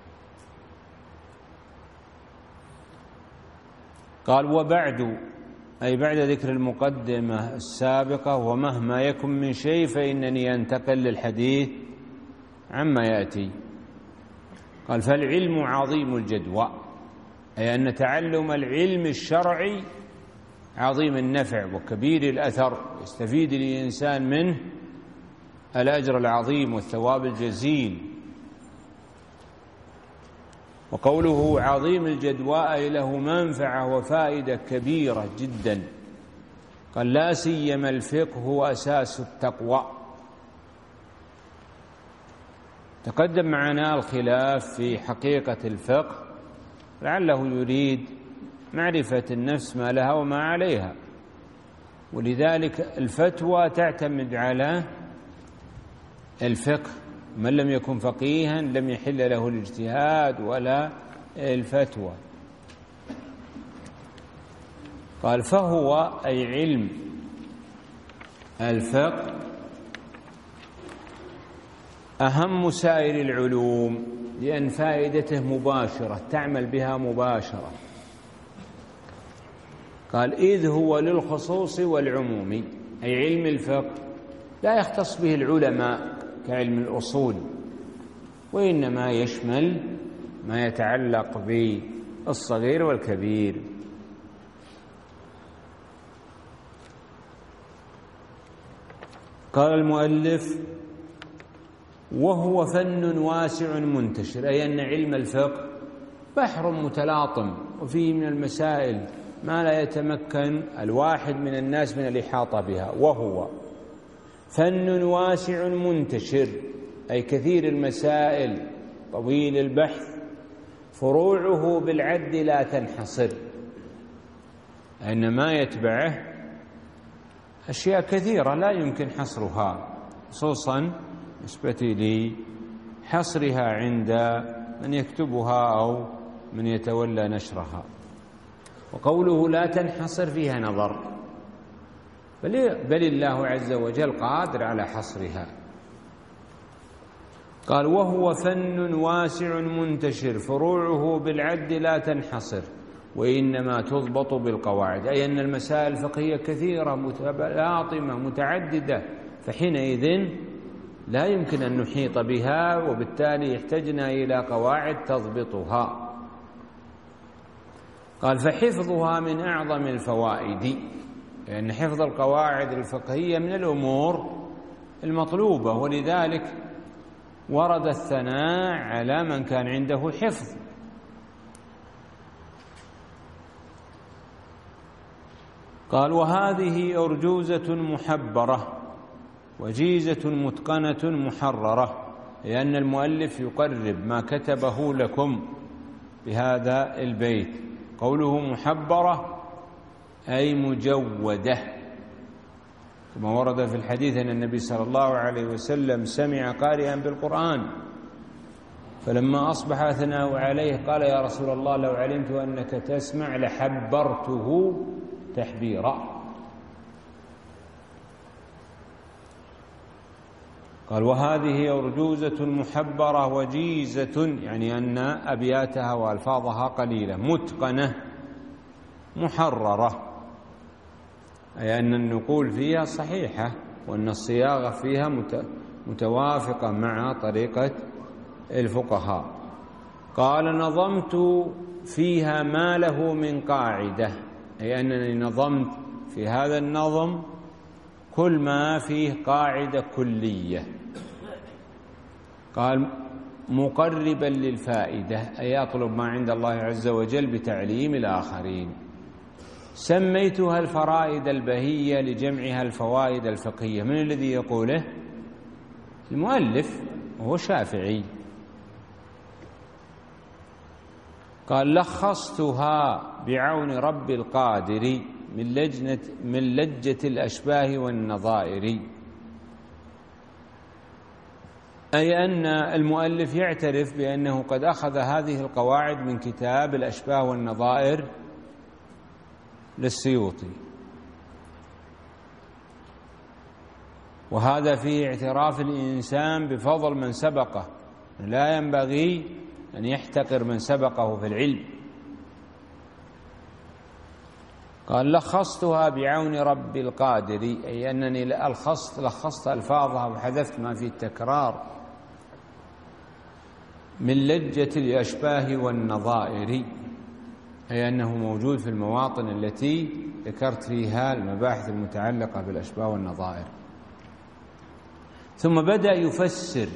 قال وبعد، أي بعد ذكر المقدمة السابقة ومهما يكن من شيء فإنني أنتقل للحديث عما يأتي. قال فالعلم عظيم الجدوى، أي أن تعلم العلم الشرعي عظيم النفع وكبير الأثر، يستفيد الإنسان منه الأجر العظيم والثواب الجزيل. وقوله عظيم الجدوى أي له منفعة وفائدة كبيرة جدا. قال لا سيما الفقه هو أساس التقوى. تقدم معنا الخلاف في حقيقة الفقه، لعله يريد معرفة النفس ما لها وما عليها، ولذلك الفتوى تعتمد على الفقه. من لم يكن فقيها لم يحل له الاجتهاد ولا الفتوى. قال فهو أي علم الفقه أهم سائر العلوم، لأن فائدته مباشرة، تعمل بها مباشرة. قال إذ هو للخصوص والعموم، أي علم الفقه لا يختص به العلماء كعلم الأصول، وإنما يشمل ما يتعلق بالصغير والكبير. قال المؤلف وهو فن واسع منتشر، أي أن علم الفقه بحر متلاطم وفيه من المسائل ما لا يتمكن الواحد من الناس من الإحاطة بها. وهو فن واسع منتشر، أي كثير المسائل طويل البحث، فروعه بالعد لا تنحصر، أن ما يتبعه أشياء كثيرة لا يمكن حصرها، خصوصا نسبة لحصرها عند من يكتبها أو من يتولى نشرها. وقوله لا تنحصر فيها نظر، بل الله عز وجل قادر على حصرها. قال وهو فن واسع منتشر، فروعه بالعد لا تنحصر، وإنما تضبط بالقواعد، أي أن المسائل الفقهية كثيرة متلاطمة متعددة، فحينئذ لا يمكن أن نحيط بها، وبالتالي احتجنا إلى قواعد تضبطها. قال فحفظها من أعظم الفوائد، لأن حفظ القواعد الفقهية من الأمور المطلوبة، ولذلك ورد الثناء على من كان عنده حفظ. قال وهذه أرجوزة محبرة وجيزة متقنة محررة، لأن المؤلف يقرب ما كتبه لكم بهذا البيت. قوله محبرة أي مجودة، كما ورد في الحديث أن النبي صلى الله عليه وسلم سمع قارئا بالقرآن فلما أصبح أثناه عليه قال يا رسول الله لو علمت أنك تسمع لحبرته تحبيرا. قال وهذه أرجوزة محبرة وجيزة، يعني أن أبياتها وألفاظها قليلة، متقنة محررة، أي أن النقول فيها صحيحة وأن الصياغة فيها متوافقة مع طريقة الفقهاء. قال نظمت فيها ما له من قاعدة، أي أنني نظمت في هذا النظم كل ما فيه قاعدة كلية. قال مقربا للفائدة، أي أطلب ما عند الله عز وجل بتعليم الآخرين. سميتها الفرائد البهية لجمعها الفوائد الفقهية. من الذي يقوله؟ المؤلف وهو شافعي. قال لخصتها بعون رب القادر من لجنة من لجة الأشباه والنظائر، أي أن المؤلف يعترف بأنه قد أخذ هذه القواعد من كتاب الأشباه والنظائر للسيوطي، وهذا فيه اعتراف الإنسان بفضل من سبقه، لا ينبغي أن يحتقر من سبقه في العلم. قال لخصتها بعون ربي القادر، أي أنني ألخصت لخصت ألفاظها وحذفت ما فيه التكرار من لجة الأشباه والنظائر، أي أنه موجود في المواطن التي ذكرت فيها المباحث المتعلقة بالأشباه والنظائر. ثم بدأ يفسر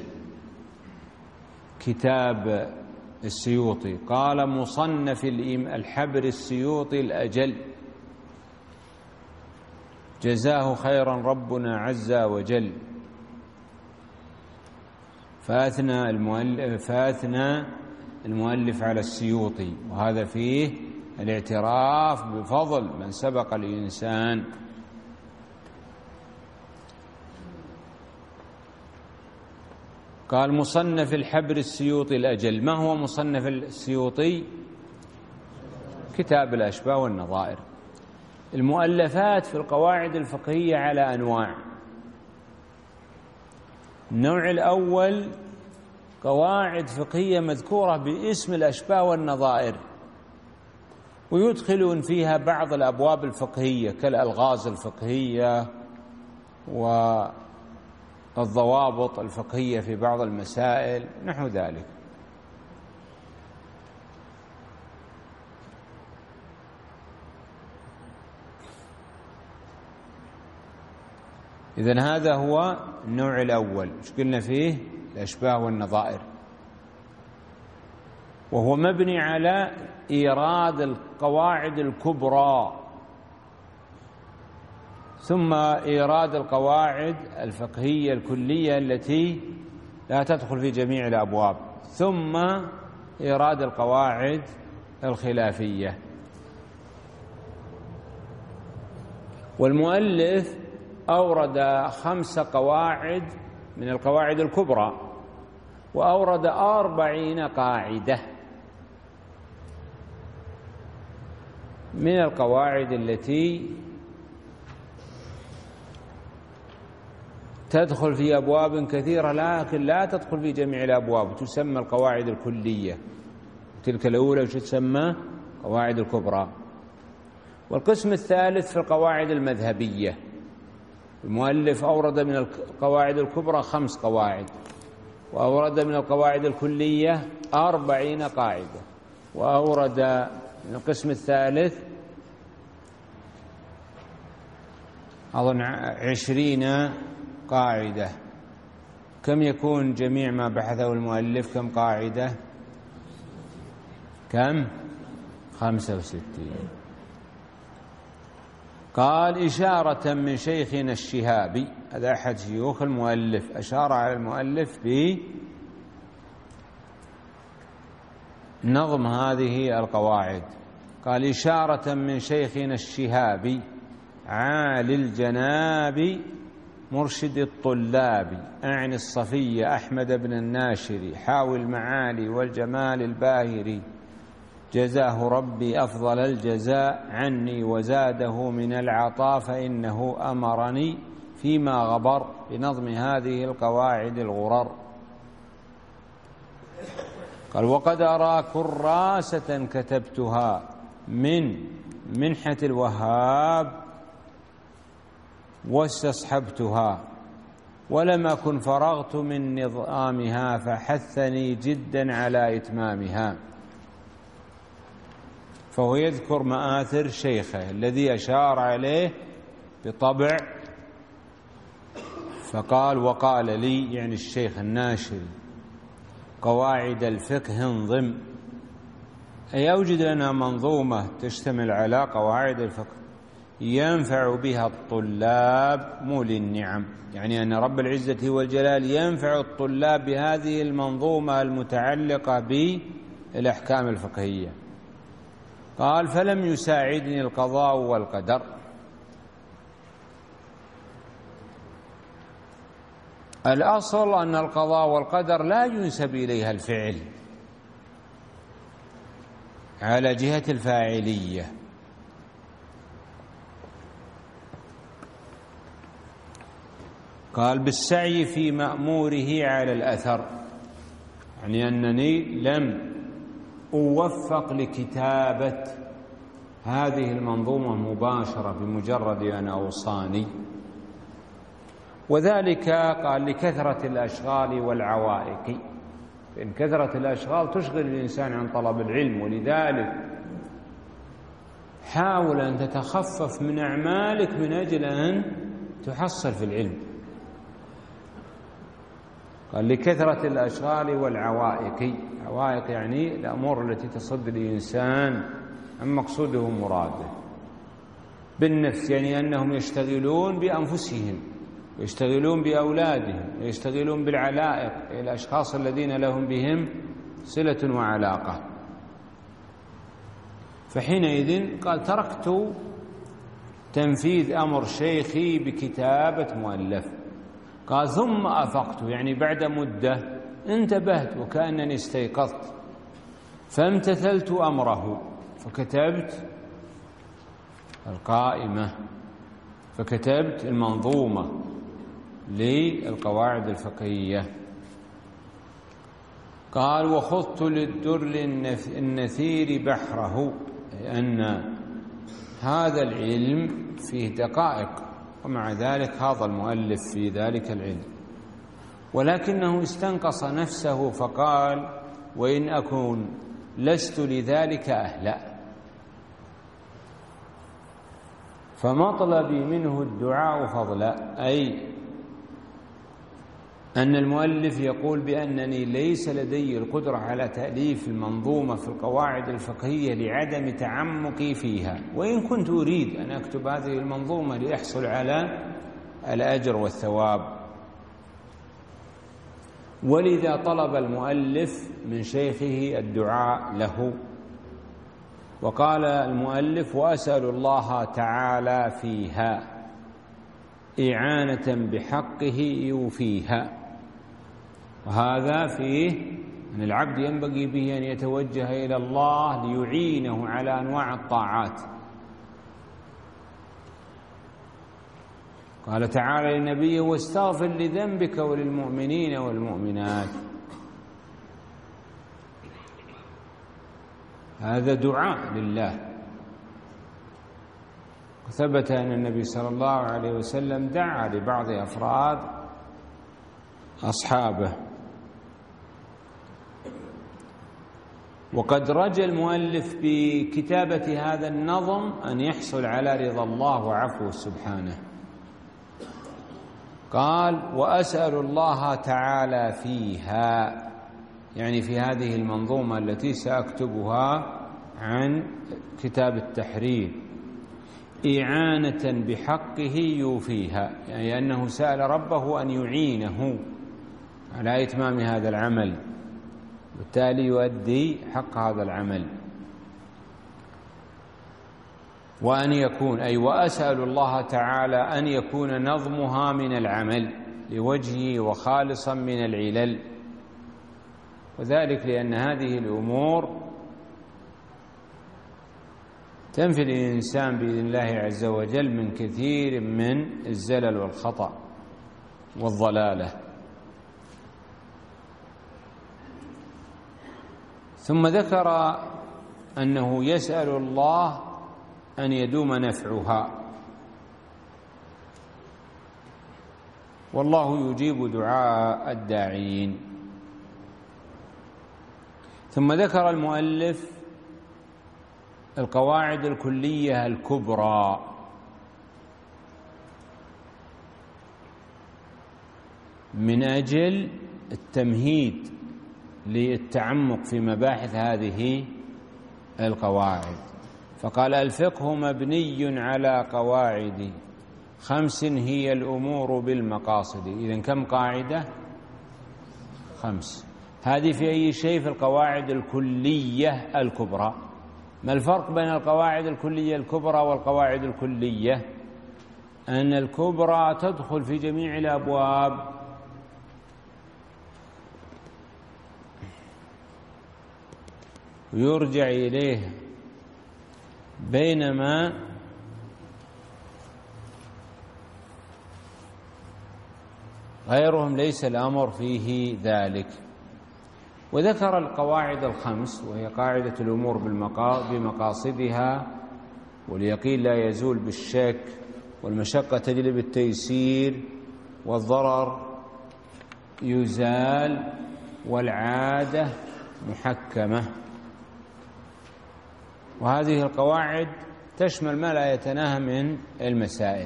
كتاب السيوطي، قال مصنف الحبر السيوطي الأجل جزاه خيرا ربنا عز وجل، فأثنى المؤلف, فأثنى المؤلف على السيوطي، وهذا فيه الاعتراف بفضل من سبق الإنسان. قال مصنف الحبر السيوطي الأجل. ما هو مصنف السيوطي؟ كتاب الأشباه والنظائر. المؤلفات في القواعد الفقهية على أنواع. النوع الأول قواعد فقهية مذكورة باسم الأشباه والنظائر، ويدخلون فيها بعض الأبواب الفقهية كالألغاز الفقهية والضوابط الفقهية في بعض المسائل نحو ذلك. إذن هذا هو النوع الأول، ايش قلنا فيه؟ الأشباه والنظائر، وهو مبني على إيراد القواعد الكبرى ثم إيراد القواعد الفقهية الكلية التي لا تدخل في جميع الأبواب، ثم إيراد القواعد الخلافية. والمؤلف أورد خمس قواعد من القواعد الكبرى، وأورد أربعين قاعدة من القواعد التي تدخل في أبواب كثيرة لكن لا تدخل في جميع الأبواب، تسمى القواعد الكلية. تلك الأولى وش تسمى؟ قواعد الكبرى. والقسم الثالث في القواعد المذهبية. المؤلف أورد من القواعد الكبرى خمس قواعد، وأورد من القواعد الكلية أربعين قاعدة، وأورد من القسم الثالث أظن عشرين قاعدة. كم يكون جميع ما بحثه المؤلف؟ كم قاعدة؟ كم؟ خمسة وستين. قال إشارة من شيخنا الشهابي، هذا أحد شيوخ المؤلف، أشار على المؤلف بنظم هذه القواعد. قال إشارة من شيخنا الشهابي عالي الجناب مرشد الطلاب، أعني الصفي أحمد بن الناشري حاوي المعالي والجمال الباهري، جزاه ربي أفضل الجزاء عني وزاده من العطاء، فإنه أمرني فيما غبر بنظم هذه القواعد الغرر. قال وقد أرى كراسة كتبتها من منحة الوهاب واستصحبتها، ولم أكن فرغت من نظامها فحثني جدا على إتمامها. فهو يذكر مآثر شيخه الذي أشار عليه بطبع، فقال وقال لي، يعني الشيخ الناشري، قواعد الفقه انظم، أي أوجد لنا منظومة تشتمل على قواعد الفقه ينفع بها الطلاب مولي النعم، يعني أن رب العزة والجلال ينفع الطلاب بهذه المنظومة المتعلقة بالأحكام الفقهية. قال فلم يساعدني القضاء والقدر. الأصل أن القضاء والقدر لا ينسب إليها الفعل على جهة الفاعلية، قال بالسعي في مأموره على الأثر، يعني أنني لم أوفق لكتابة هذه المنظومة مباشرة بمجرد أن أوصاني، وذلك قال لكثرة الأشغال والعوائق، فإن كثرة الأشغال تشغل الإنسان عن طلب العلم، ولذلك حاول أن تتخفف من أعمالك من أجل أن تحصل في العلم. قال لكثرة الأشغال والعوائق، عوائق يعني الأمور التي تصد الإنسان عن مقصوده ومراده. بالنفس يعني أنهم يشتغلون بأنفسهم ويشتغلون بأولادهم ويشتغلون بالعلائق، الأشخاص الذين لهم بهم صلة وعلاقة. فحينئذ قال تركت تنفيذ أمر شيخي بكتابة مؤلف. قال ثم أفقت، يعني بعد مدة انتبهت وكأنني استيقظت، فامتثلت أمره فكتبت القائمة، فكتبت المنظومة للقواعد الفقهية. قال وخضت للدر النثير بحره، لأن هذا العلم فيه دقائق، ومع ذلك هذا المؤلف في ذلك العلم، ولكنه استنقص نفسه فقال وإن أكون لست لذلك أهلا. فمطلبي منه الدعاء فضلا، أي أن المؤلف يقول بأنني ليس لدي القدرة على تأليف المنظومة في القواعد الفقهية لعدم تعمقي فيها، وإن كنت أريد أن أكتب هذه المنظومة لأحصل على الأجر والثواب. ولذا طلب المؤلف من شيخه الدعاء له، وقال المؤلف وأسأل الله تعالى فيها إعانة بحقه يوفيها. وهذا فيه أن العبد ينبغي به أن يتوجه إلى الله ليعينه على أنواع الطاعات. قال تعالى لنبيه واستغفر لذنبك وللمؤمنين والمؤمنات. هذا دعاء لله. ثبت أن النبي صلى الله عليه وسلم دعا لبعض أفراد أصحابه. وقد رجى المؤلف بكتابة هذا النظم أن يحصل على رضا الله وعفوه سبحانه. قال وأسأل الله تعالى فيها، يعني في هذه المنظومة التي سأكتبها عن كتاب التحرير، إعانة بحقه يوفيها، يعني أنه سأل ربه أن يعينه على إتمام هذا العمل، بالتالي يؤدي حق هذا العمل. وأن يكون أي وأسأل الله تعالى أن يكون نظمها من العمل لوجهه وخالصا من العلل، وذلك لأن هذه الأمور تنفي الإنسان بإذن الله عز وجل من كثير من الزلل والخطأ والضلالة. ثم ذكر أنه يسأل الله أن يدوم نفعها، والله يجيب دعاء الداعين. ثم ذكر المؤلف القواعد الكلية الكبرى، من أجل التمهيد للتعمق في مباحث هذه القواعد. فقال الفقه مبني على قواعد خمس هي الأمور بالمقاصد. إذن كم قاعدة؟ خمس. هذه في أي شيء؟ في القواعد الكلية الكبرى. ما الفرق بين القواعد الكلية الكبرى والقواعد الكلية؟ أن الكبرى تدخل في جميع الأبواب، ويرجع إليه، بينما غيرهم ليس الأمر فيه ذلك. وذكر القواعد الخمس، وهي قاعدة الأمور بمقاصدها واليقين لا يزول بالشك، والمشقة تجلب التيسير، والضرر يزال، والعادة محكمة. وهذه القواعد تشمل ما لا يتناهى من المسائل.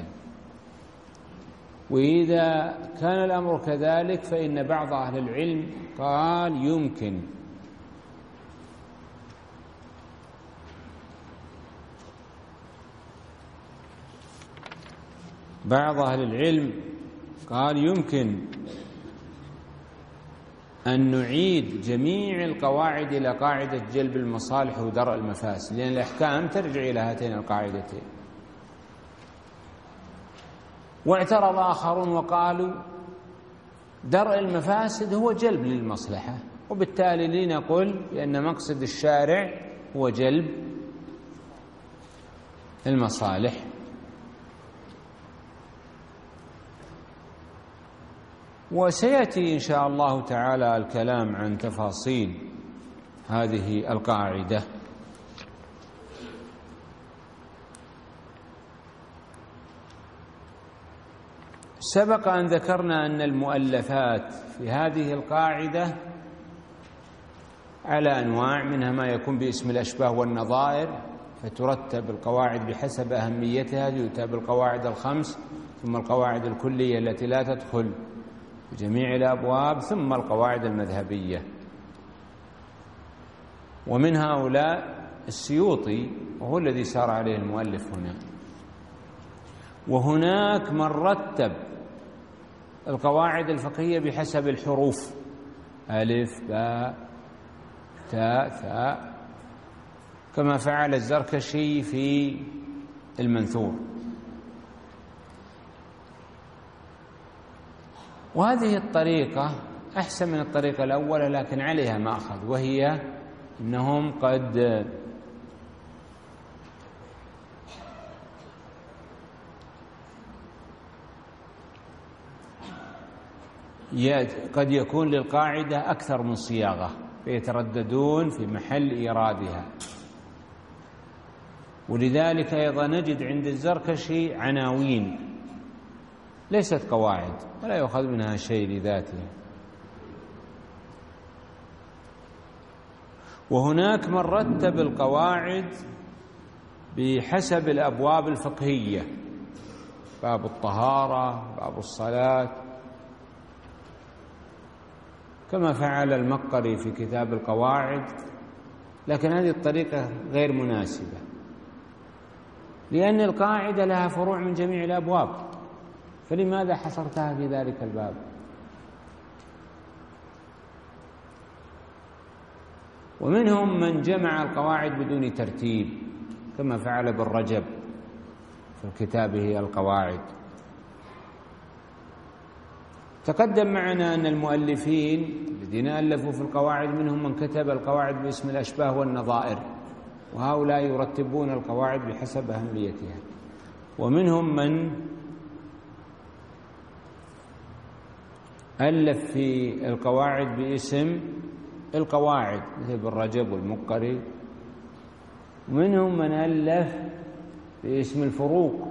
وإذا كان الأمر كذلك فإن بعض أهل العلم قال يمكن بعض أهل العلم قال يمكن أن نعيد جميع القواعد إلى قاعدة جلب المصالح ودرء المفاسد، لأن الأحكام ترجع إلى هاتين القاعدتين. واعترض آخرون وقالوا درء المفاسد هو جلب للمصلحة، وبالتالي لنقول بأن مقصد الشارع هو جلب المصالح. وسيأتي إن شاء الله تعالى الكلام عن تفاصيل هذه القاعدة. سبق أن ذكرنا أن المؤلفات في هذه القاعدة على أنواع، منها ما يكون باسم الأشباه والنظائر، فترتب القواعد بحسب أهميتها، يؤتى بالقواعد الخمس، ثم القواعد الكلية التي لا تدخل في جميع الأبواب، ثم القواعد المذهبية. ومن هؤلاء السيوطي، وهو الذي سار عليه المؤلف هنا. وهناك من رتب القواعد الفقهية بحسب الحروف، ألف باء تاء ثاء، كما فعل الزركشي في المنثور. وهذه الطريقة أحسن من الطريقة الأولى، لكن عليها مأخذ، وهي أنهم قد قد يكون للقاعدة أكثر من صياغة، فيترددون في محل إيرادها. ولذلك أيضا نجد عند الزركشي عناوين ليست قواعد، ولا يؤخذ منها شيء لذاتها. وهناك من رتب القواعد بحسب الأبواب الفقهية، باب الطهارة، باب الصلاة، كما فعل المقري في كتاب القواعد. لكن هذه الطريقة غير مناسبة، لأن القاعدة لها فروع من جميع الأبواب، فلماذا حصرتها في ذلك الباب؟ ومنهم من جمع القواعد بدون ترتيب، كما فعل ابن رجب في كتابه القواعد. تقدم معنا أن المؤلفين الذين ألفوا في القواعد منهم من كتب القواعد باسم الأشباه والنظائر، وهؤلاء يرتبون القواعد بحسب أهميتها. ومنهم من ألف في القواعد باسم القواعد مثل ابن رجب والمقري. ومنهم من ألف باسم الفروق.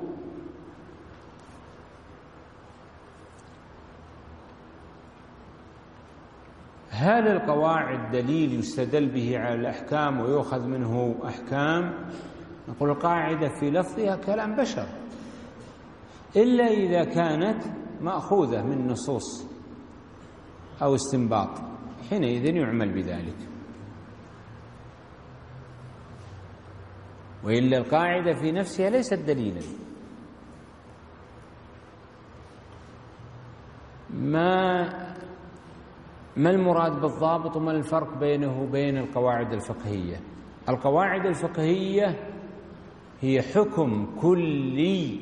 هل القواعد دليل يستدل به على الأحكام ويؤخذ منه أحكام؟ نقول القاعدة في لفظها كلام بشر، إلا إذا كانت مأخوذة من نصوص أو استنباط، حينئذ يعمل بذلك. وإلا القاعدة في نفسها ليست دليلا. ما ما المراد بالضابط، وما الفرق بينه وبين القواعد الفقهية؟ القواعد الفقهية هي حكم كلي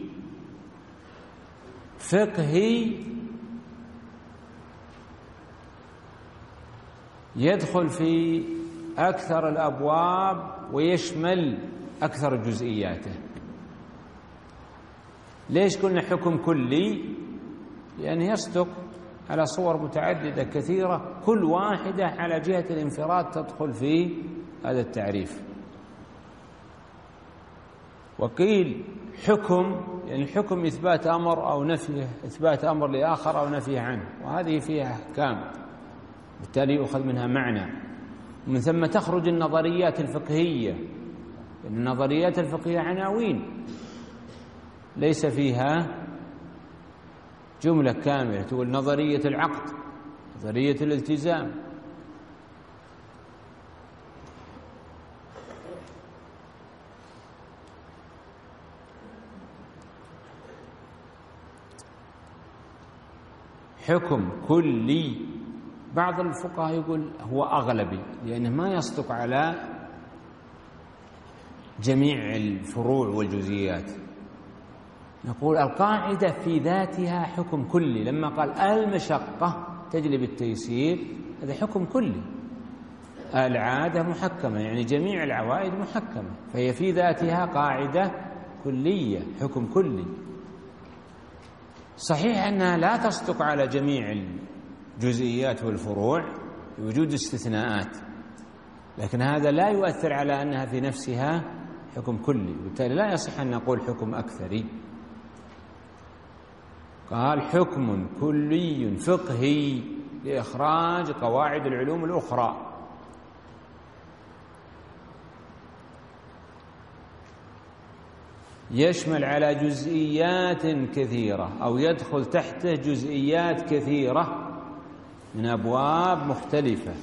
فقهي يدخل في أكثر الأبواب ويشمل أكثر جزئياته. ليش قلنا حكم كلي؟ لأنه يصدق على صور متعددة كثيرة، كل واحدة على جهة الانفراد تدخل في هذا التعريف. وقيل حكم، يعني الحكم إثبات أمر أو نفيه، إثبات أمر لآخر أو نفيه عنه، وهذه فيها أحكام بالتالي يؤخذ منها معنى. ومن ثم تخرج النظريات الفقهية، لأن النظريات الفقهية عناوين ليس فيها جملة كاملة، تقول نظرية العقد، نظرية الالتزام. حكم كلي، بعض الفقهاء يقول هو أغلبي لأنه ما يصدق على جميع الفروع والجزئيات. نقول القاعدة في ذاتها حكم كلي، لما قال المشقة تجلب التيسير هذا حكم كلي. العادة محكمة، يعني جميع العوائد محكمة، فهي في ذاتها قاعدة كلية، حكم كلي. صحيح أنها لا تصدق على جميع الجزئيات والفروع بوجود استثناءات، لكن هذا لا يؤثر على أنها في نفسها حكم كلي، وبالتالي لا يصح أن نقول حكم أكثري. قال حكم كلي فقهي لإخراج قواعد العلوم الأخرى. يشمل على جزئيات كثيرة أو يدخل تحته جزئيات كثيرة من أبواب مختلفة.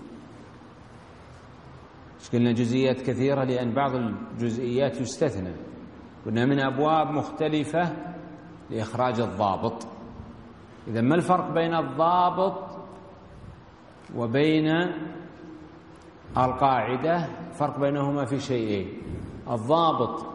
إيش قلنا جزئيات كثيرة؟ لأن بعض الجزئيات يستثنى. قلنا من أبواب مختلفة لإخراج الضابط. إذا ما الفرق بين الضابط وبين القاعدة؟ فرق بينهما في شيئين. الضابط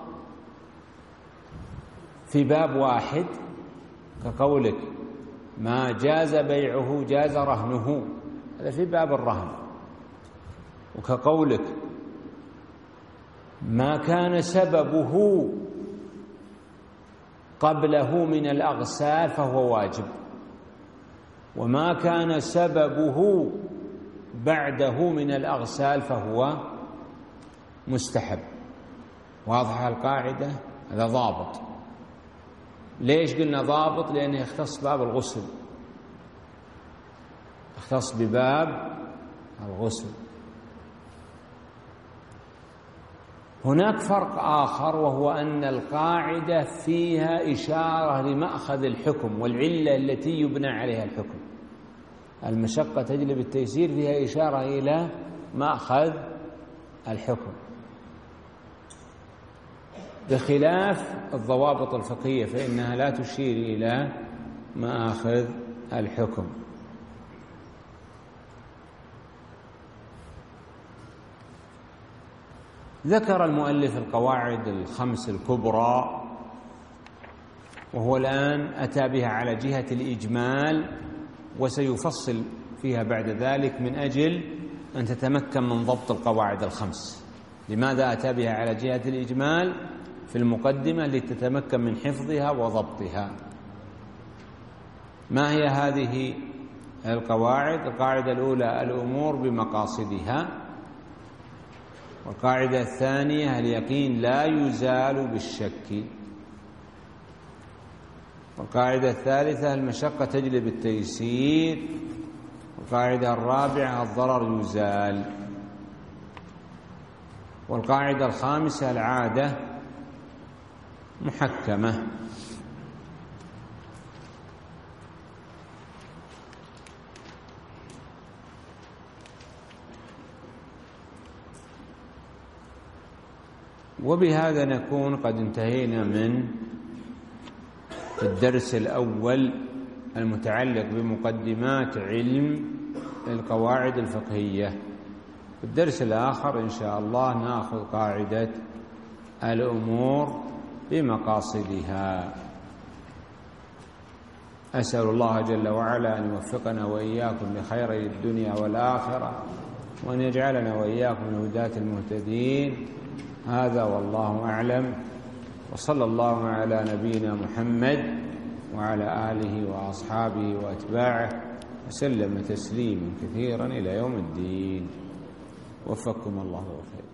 في باب واحد كقولك ما جاز بيعه جاز رهنه، هذا في باب الرهن. وكقولك ما كان سببه قبله من الأغسال فهو واجب، وما كان سببه بعده من الأغسال فهو مستحب. واضحة القاعدة؟ هذا ضابط. ليش قلنا ضابط؟ لأنه يختص باب الغسل، يختص بباب الغسل. هناك فرق آخر، وهو أن القاعدة فيها إشارة لمأخذ الحكم والعلة التي يبنى عليها الحكم. المشقة تجلب التيسير فيها إشارة إلى مأخذ الحكم، بخلاف الضوابط الفقهية فإنها لا تشير إلى مآخذ الحكم. ذكر المؤلف القواعد الخمس الكبرى، وهو الآن أتى بها على جهة الإجمال، وسيفصل فيها بعد ذلك من أجل أن تتمكن من ضبط القواعد الخمس. لماذا أتى بها على جهة الإجمال في المقدمة؟ لتتمكن من حفظها وضبطها. ما هي هذه القواعد؟ القاعدة الأولى الأمور بمقاصدها، والقاعدة الثانية اليقين لا يزال بالشك، والقاعدة الثالثة المشقة تجلب التيسير، والقاعدة الرابعة الضرر يزال، والقاعدة الخامسة العادة محكمة. وبهذا نكون قد انتهينا من الدرس الأول المتعلق بمقدمات علم القواعد الفقهية. في الدرس الآخر إن شاء الله نأخذ قاعدة الأمور بمقاصدها. أسأل الله جل وعلا أن يوفقنا وإياكم لخيري الدنيا والآخرة، وأن يجعلنا وإياكم من هداة المهتدين. هذا والله أعلم، وصلى الله على نبينا محمد وعلى آله وأصحابه وأتباعه وسلم تسليما كثيرا إلى يوم الدين. وفقكم الله وخير.